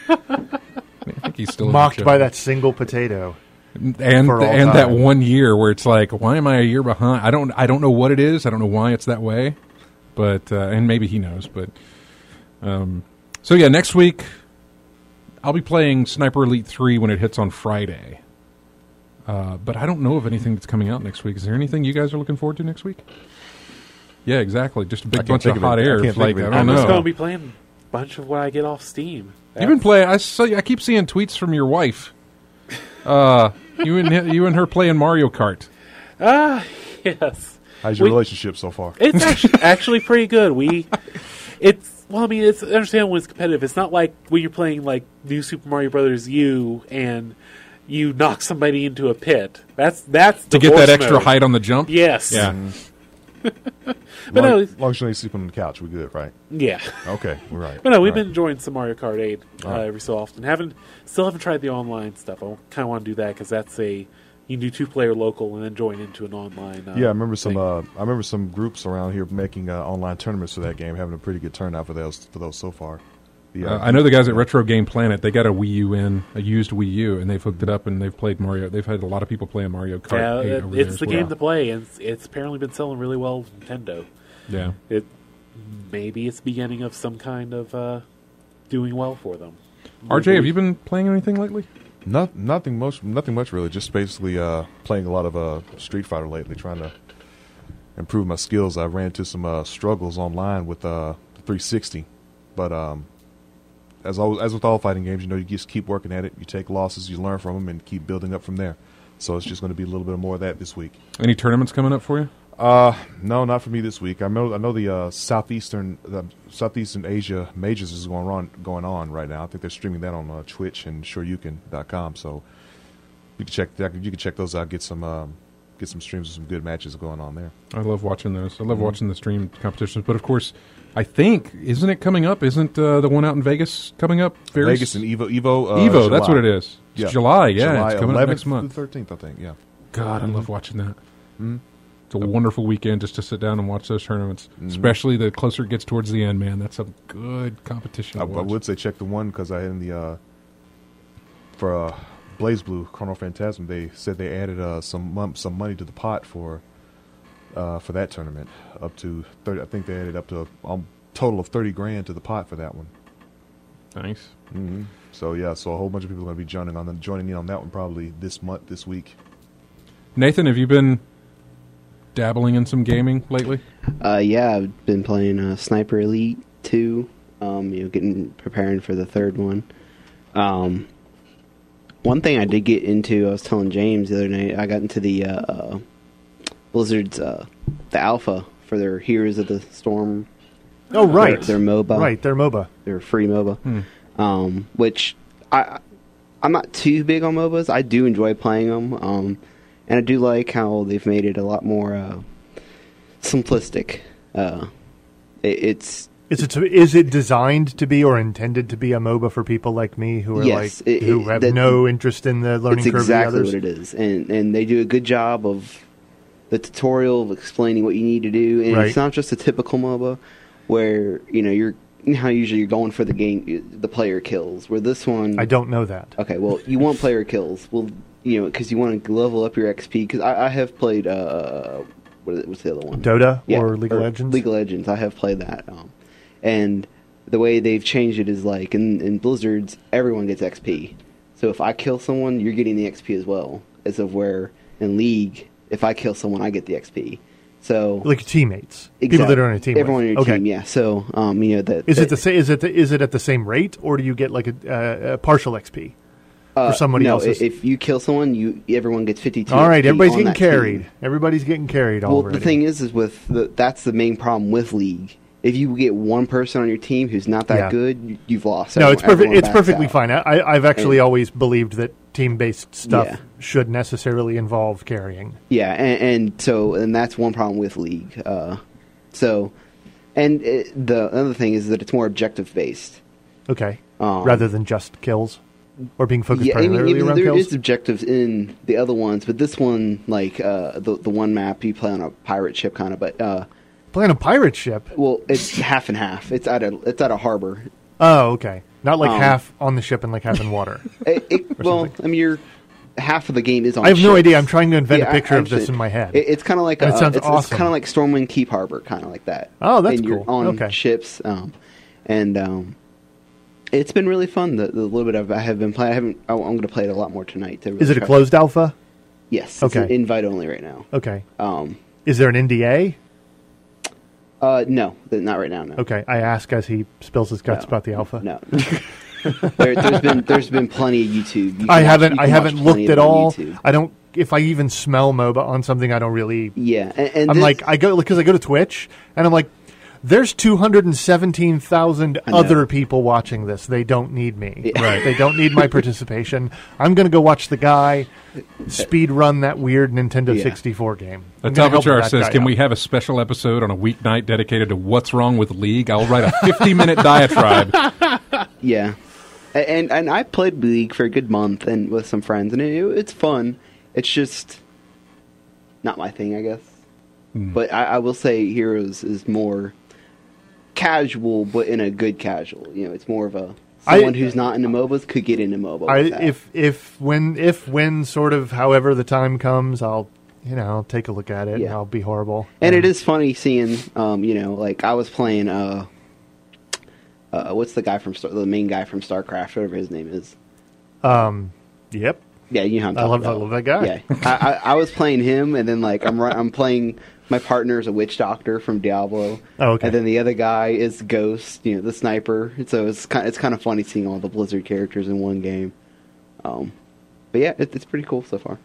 think he's still in Mocked the by show. that single potato. and for all and that time. one year where it's like, why am I a year behind? I don't I don't know what it is. I don't know why it's that way. But uh, and maybe he knows. But um, so yeah, next week I'll be playing Sniper Elite three when it hits on Friday. Uh, but I don't know of anything that's coming out next week. Is there anything you guys are looking forward to next week? Yeah, exactly. Just a I big can't bunch think of of hot it. I air. can't think Like of it. I I'm don't just know. going to be playing a bunch of what I get off Steam. You've been playing. I saw. I keep seeing tweets from your wife. Uh, you and you and her playing Mario Kart. Ah, yes. How's your We- relationship so far? It's actually, actually pretty good. We, it's well, I mean, it's understand when it's competitive. It's not like when you're playing like New Super Mario Brothers U and you knock somebody into a pit. That's that's To get divorce that extra mode. height on the jump. Yes. Yeah. But long, no, long as you ain't sleeping on the couch, we're good, right? yeah. Okay, we're right. But no, we've All right. been enjoying some Mario Kart eight uh, All right. every so often. Haven't still haven't tried the online stuff. I kind of want to do that because that's a you can do two player local and then join into an online. Uh, Yeah, I remember some. thing. Uh, I remember some groups around here making uh, online tournaments for that game, having a pretty good turnout for those for those so far. The, Uh, I know the guys at Retro Game Planet. They got a Wii U in, a used Wii U, and they've hooked it up and they've played Mario. They've had a lot of people playing Mario Kart. yeah, eight it- over there it's as the well. game to play, and it's, it's apparently been selling really well with Nintendo. Yeah. It maybe it's beginning of some kind of uh, doing well for them. R J, have you been playing anything lately? Not, nothing much. Nothing much really. Just basically uh, playing a lot of uh, Street Fighter lately, trying to improve my skills. I ran into some uh, struggles online with uh, the three sixty, but um, as always, as with all fighting games, you know, you just keep working at it. You take losses, you learn from them, and keep building up from there. So it's just going to be a little bit more of that this week. Any tournaments coming up for you? Uh, no, not for me this week. I know I know the uh, southeastern the Southeastern Asia majors is going on going on right now. I think they're streaming that on uh, Twitch and Shoryuken dot com. So you can check that. You can check those out. Get some um, get some streams of some good matches going on there. I love watching those. I love mm-hmm. watching the stream competitions. But of course, I think isn't it coming up? Isn't uh, the one out in Vegas coming up? Very Vegas and Evo Evo uh, Evo. July. That's what it is. It's yeah. July. Yeah, July it's coming up next month. thirteenth, I think. Yeah. God, I mm-hmm. love watching that. Mm-hmm. It's a wonderful weekend just to sit down and watch those tournaments, mm-hmm. especially the closer it gets towards the end, man. That's a good competition. I, to I watch. would say check the one because I had in the uh, for uh, Blaze Blue Chrono Phantasm. They said they added uh, some mon- some money to the pot for uh, for that tournament up to thirty. I think they added up to a um, total of thirty grand to the pot for that one. Nice. Mm-hmm. So yeah, so a whole bunch of people are going to be joining on the, joining in on that one probably this month, this week. Nathan, have you been dabbling in some gaming lately? Uh, yeah, I've been playing uh, Sniper Elite two. Um, you know, getting preparing for the third one. Um, one thing I did get into, I was telling James the other night, I got into the uh, uh, Blizzard's uh, the alpha for their Heroes of the Storm. Oh, right, their, their MOBA. Right, their MOBA. Their free MOBA. Hmm. Um, which I I'm not too big on MOBAs. I do enjoy playing them. Um. And I do like how they've made it a lot more uh, simplistic. Uh, it, it's is it is it designed to be or intended to be a MOBA for people like me who are yes, like it, who it, have that, no interest in the learning it's curve? Exactly of the what it is, and and they do a good job of the tutorial of explaining what you need to do, and right. it's not just a typical MOBA where you know you're. How usually you're going for the game, the player kills. Where this one, I don't know that. Okay, well you want player kills. Well, you know, because you want to level up your X P. Because I, I have played, uh, what is it, what's the other one? Dota yeah, or League of or Legends? League of Legends. I have played that. Um, and the way they've changed it is like, in, in Blizzard's, everyone gets X P. So if I kill someone, you're getting the X P as well. As of where, in League, if I kill someone, I get the X P. So like teammates, exactly. people that are on a team. Everyone with. on your okay. team, yeah. So um, you know that is that, it the sa- is it the, is it at the same rate, or do you get like a, uh, a partial X P uh, for somebody no, else's? If you kill someone, you everyone gets fifty-two. All right, X P everybody's on getting that carried. team. Everybody's getting carried. Well, already. the thing is, is with the, that's the main problem with League. If you get one person on your team who's not that Yeah. good, you've lost. No, Everyone, it's perfect. everyone It's backs perfectly out. fine. I, I've actually And- always believed that team-based stuff Yeah. should necessarily involve carrying. Yeah, and, and so and that's one problem with League. Uh, so, and it, the other thing is that it's more objective based. Okay, Um, rather than just kills or being focused Yeah, I mean, primarily even around there kills. is objectives in the other ones, but this one, like uh, the the one map, you play on a pirate ship kind of, but uh, Playing a pirate ship. well, it's half and half. It's at a it's at a harbor. Oh, okay. Not like Um, half on the ship and like half in water. It, it, well, something. I mean, you're half of the game is on. I have no ships. idea. I'm trying to invent Yeah, a picture I- of this I'm in my head. It, it's kind of like And a, it sounds it's, awesome. It's kind of like Stormwind Keep Harbor, kind of like that. Oh, that's and you're cool. on Okay. ships, um, and um, it's been really fun. The, the little bit of I have been playing. I haven't. I, I'm going to play it a lot more tonight. To really Is it a try- closed alpha? Yes. Okay. It's an invite only right now. Okay. Um, Is there an N D A? uh, no, th- not right now. No. Okay. I ask as he spills his guts No. about the alpha. No. there, there's been there's been plenty of YouTube. You can I watch- haven't. you I can haven't watch plenty looked of at it on all. YouTube. I don't. If I even smell MOBA on something, I don't really. Yeah, and, and I'm this- like I go because I go to Twitch and I'm like, there's two hundred seventeen thousand I know. other people watching this. They don't need me. Yeah. Right. They don't need my participation. I'm going to go watch the guy speed run that weird Nintendo Yeah. sixty-four game. The I'm gonna help Top that says, guy can out. we have a special episode on a weeknight dedicated to what's wrong with League? I'll write a fifty-minute diatribe. Yeah, A- and and I played League for a good month and with some friends, and it, it's fun. It's just not my thing, I guess. Hmm. But I, I will say Heroes is more casual, but in a good casual. You know, it's more of a I- someone who's not into MOBAs could get into MOBA. I, with that. if if when if when sort of however the time comes, I'll you know I'll take a look at it and Yeah. I'll be horrible. And Um, it is funny seeing, um, you know, like I was playing uh, Uh, what's the guy from Star- the main guy from StarCraft? Whatever his name is. Um. Yep. Yeah, you know how I'm I talking love, about. I love that guy. Yeah, I, I, I was playing him, and then like I'm ri- I'm playing my partner is a witch doctor from Diablo. Oh, okay. And then the other guy is Ghost, you know, the sniper. So it's kind it's kind of funny seeing all the Blizzard characters in one game. Um, but yeah, it, it's pretty cool so far.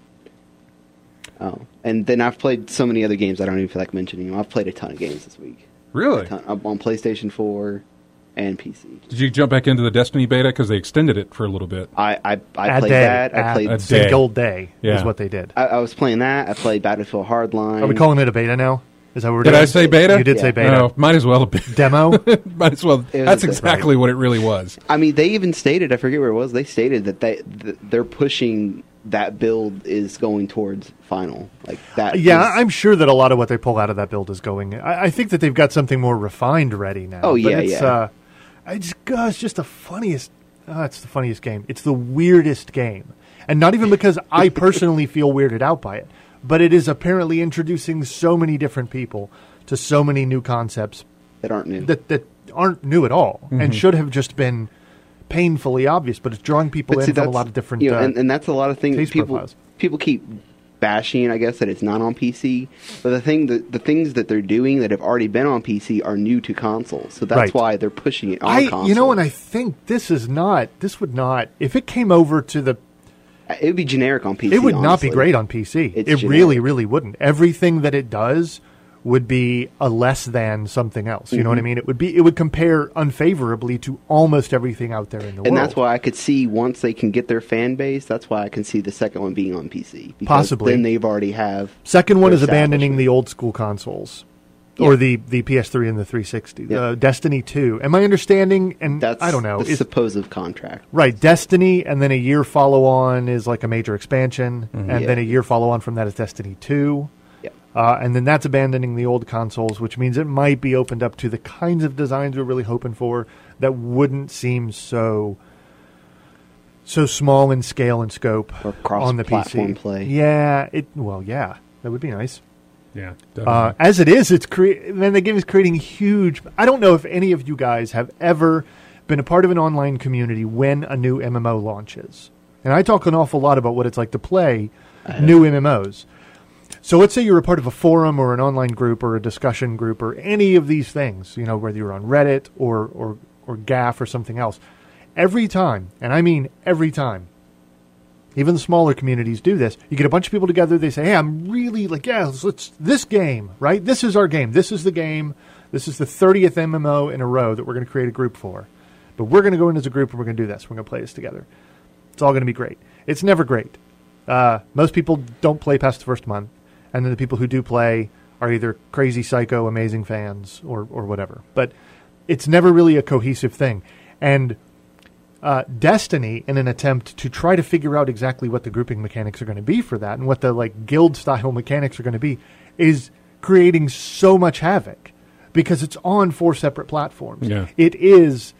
Oh, and then I've played so many other games I don't even feel like mentioning them. I've played a ton of games this week. Really? A ton, I'm on PlayStation four and P C. Did you jump back into the Destiny beta because they extended it for a little bit? I I, I A played day. that. I A played. A single day. day Yeah. is what they did. I, I was playing that. I played Battlefield Hardline. Are we calling it a beta now? Is that what we're Did doing? I say beta? You did Yeah. say beta. No, might as well have been. Demo? Might as well. It was That's a- exactly what it really was. I mean, they even stated, I forget where it was, they stated that they th- they're pushing that build is going towards final. Like that. Yeah, is- I'm sure that a lot of what they pull out of that build is going. I, I think that they've got something more refined ready now. Oh, but yeah, it's, yeah. Uh, I just, uh, it's just the funniest. Uh, it's the funniest game. It's the weirdest game, and not even because I personally feel weirded out by it, but it is apparently introducing so many different people to so many new concepts that aren't new. that that aren't new at all and should have just been painfully obvious. But it's drawing people But in see, from a that's- lot of different. you know, uh, and, and that's a lot of things taste people profiles. people keep bashing. I guess that it's not on P C, but the thing that the things that they're doing that have already been on P C are new to consoles. So that's Right. why they're pushing it on I, console. you know, and I think this is not. This would not. If it came over to the it would be generic on P C. it would not honestly. be great on P C. It's it generic. really, really wouldn't. Everything that it does would be a less than something else. You know what Mm-hmm. I mean? It would be. It would compare unfavorably to almost everything out there in the world. And that's why I could see once they can get their fan base. That's why I can see the second one being on P C. Because Possibly. then they've already have. Second one their is abandoning establishment. the old school consoles. Yeah. Or the, the P S three and the three sixty. Yeah. Uh, Destiny two. Am I understanding? And That's I don't know. the Is- supposed contract. Right, Destiny, and then a year follow on is like a major expansion, and Yeah. then a year follow on from that is Destiny two. Yeah. Uh, and then that's abandoning the old consoles, which means it might be opened up to the kinds of designs we're really hoping for that wouldn't seem so so small in scale and scope Or on the P C. cross-platform play. Yeah, it well, yeah, that would be nice. Yeah. Uh, as it is, it's cre- man, the game is creating huge. I don't know if any of you guys have ever been a part of an online community when a new M M O launches, and I talk an awful lot about what it's like to play new M M Os. So let's say you're a part of a forum or an online group or a discussion group or any of these things, you know, whether you're on Reddit or or or G A F or something else. Every time, and I mean every time, even the smaller communities do this. You get a bunch of people together. They say, hey, I'm really like, yeah, let's, let's this game, right? This is our game. This is the game. This is the thirtieth M M O in a row that we're going to create a group for. But we're going to go in as a group and we're going to do this. We're going to play this together. It's all going to be great. It's never great. Uh, most people don't play past the first month. And then the people who do play are either crazy, psycho, amazing fans or, or whatever. But it's never really a cohesive thing. And uh, Destiny, in an attempt to try to figure out exactly what the grouping mechanics are going to be for that and what the like guild-style mechanics are going to be, is creating so much havoc because it's on four separate platforms. Yeah. It is...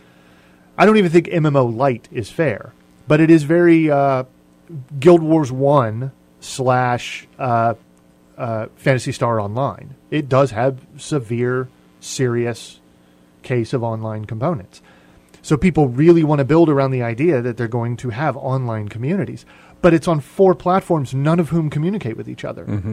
I don't even think M M O Lite is fair, but it is very uh, Guild Wars one slash... Uh, Uh, Phantasy Star Online. It does have severe, serious case of online components. So people really want to build around the idea that they're going to have online communities. But it's on four platforms, none of whom communicate with each other. Mm-hmm.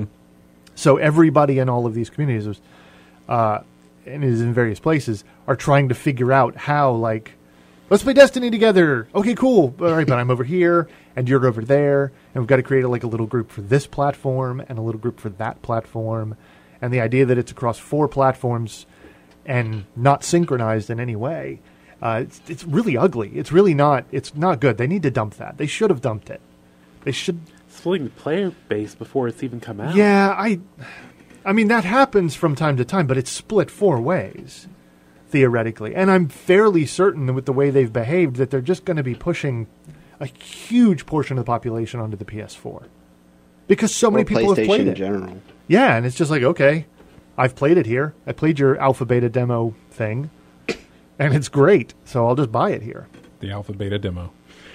So everybody in all of these communities, is, uh, and is in various places, are trying to figure out how, like, let's play Destiny together. Okay, cool. All right, but I'm over here, and you're over there, and we've got to create a, like a little group for this platform and a little group for that platform. And the idea that it's across four platforms and not synchronized in any way, uh, it's, it's really ugly. It's really not. It's not good. They need to dump that. They should have dumped it. They should. Splitting the player base before it's even come out. Yeah, I. I mean that happens from time to time, but it's split four ways. Theoretically. And I'm fairly certain that with the way they've behaved that they're just going to be pushing a huge portion of the population onto the P S four. Because so many Or people have PlayStation played in it. general. Yeah, and it's just like, okay, I've played it here. I played your alpha beta demo thing, and it's great, so I'll just buy it here. The alpha beta demo.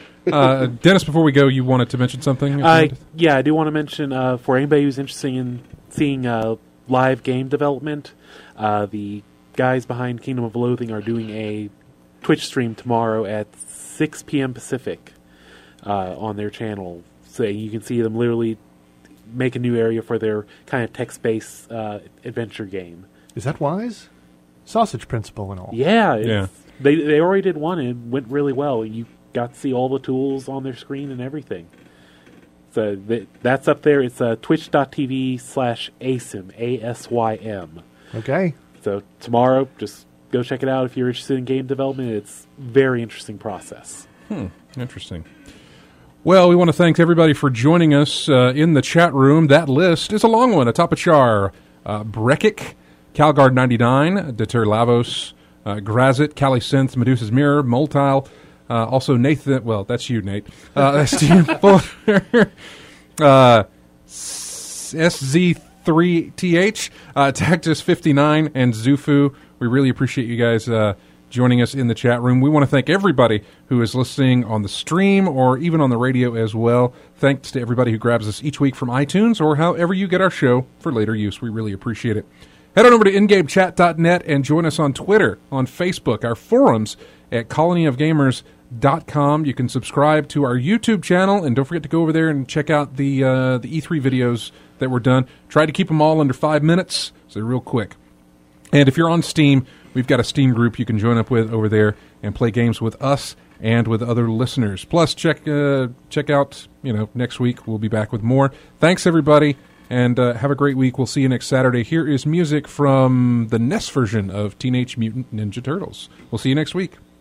Uh, Dennis, before we go, you wanted to mention something? if Uh, you wanted? yeah, I do want to mention uh, for anybody who's interested in seeing uh, live game development, uh, the guys behind Kingdom of Loathing are doing a Twitch stream tomorrow at six p.m. Pacific uh, on their channel. So you can see them literally make a new area for their kind of text-based uh, adventure game. Is that wise? Sausage principle and all. Yeah, it's, Yeah. They they already did one and it went really well. You got to see all the tools on their screen and everything. So th- that's up there. It's uh, twitch.tv slash asym, A S Y M. Okay. So tomorrow, just go check it out if you're interested in game development. It's a very interesting process. Hmm. Interesting. Well, we want to thank everybody for joining us uh, in the chat room. That list is a long one. Atopachar, uh, Brekik, Calgard ninety-nine, Deter Lavos, uh, Grazit, Cali Synth, Medusa's Mirror, Moltile, uh, also Nathan, well, that's you, Nate, uh, Steve Fuller, uh, S Z three T H, uh, Tactus fifty-nine, and Zufu. We really appreciate you guys uh, joining us in the chat room. We want to thank everybody who is listening on the stream or even on the radio as well. Thanks to everybody who grabs us each week from iTunes or however you get our show for later use. We really appreciate it. Head on over to ingamechat dot net and join us on Twitter, on Facebook, our forums at colony of gamers dot com. You can subscribe to our YouTube channel, and don't forget to go over there and check out the uh, the E three videos that were done. Try to keep them all under five minutes, so they're real quick. And if you're on Steam, we've got a Steam group you can join up with over there and play games with us and with other listeners. Plus, check uh, check out, you know, next week we'll be back with more. Thanks, everybody, and uh, have a great week. We'll see you next Saturday. Here is music from the N E S version of Teenage Mutant Ninja Turtles. We'll see you next week.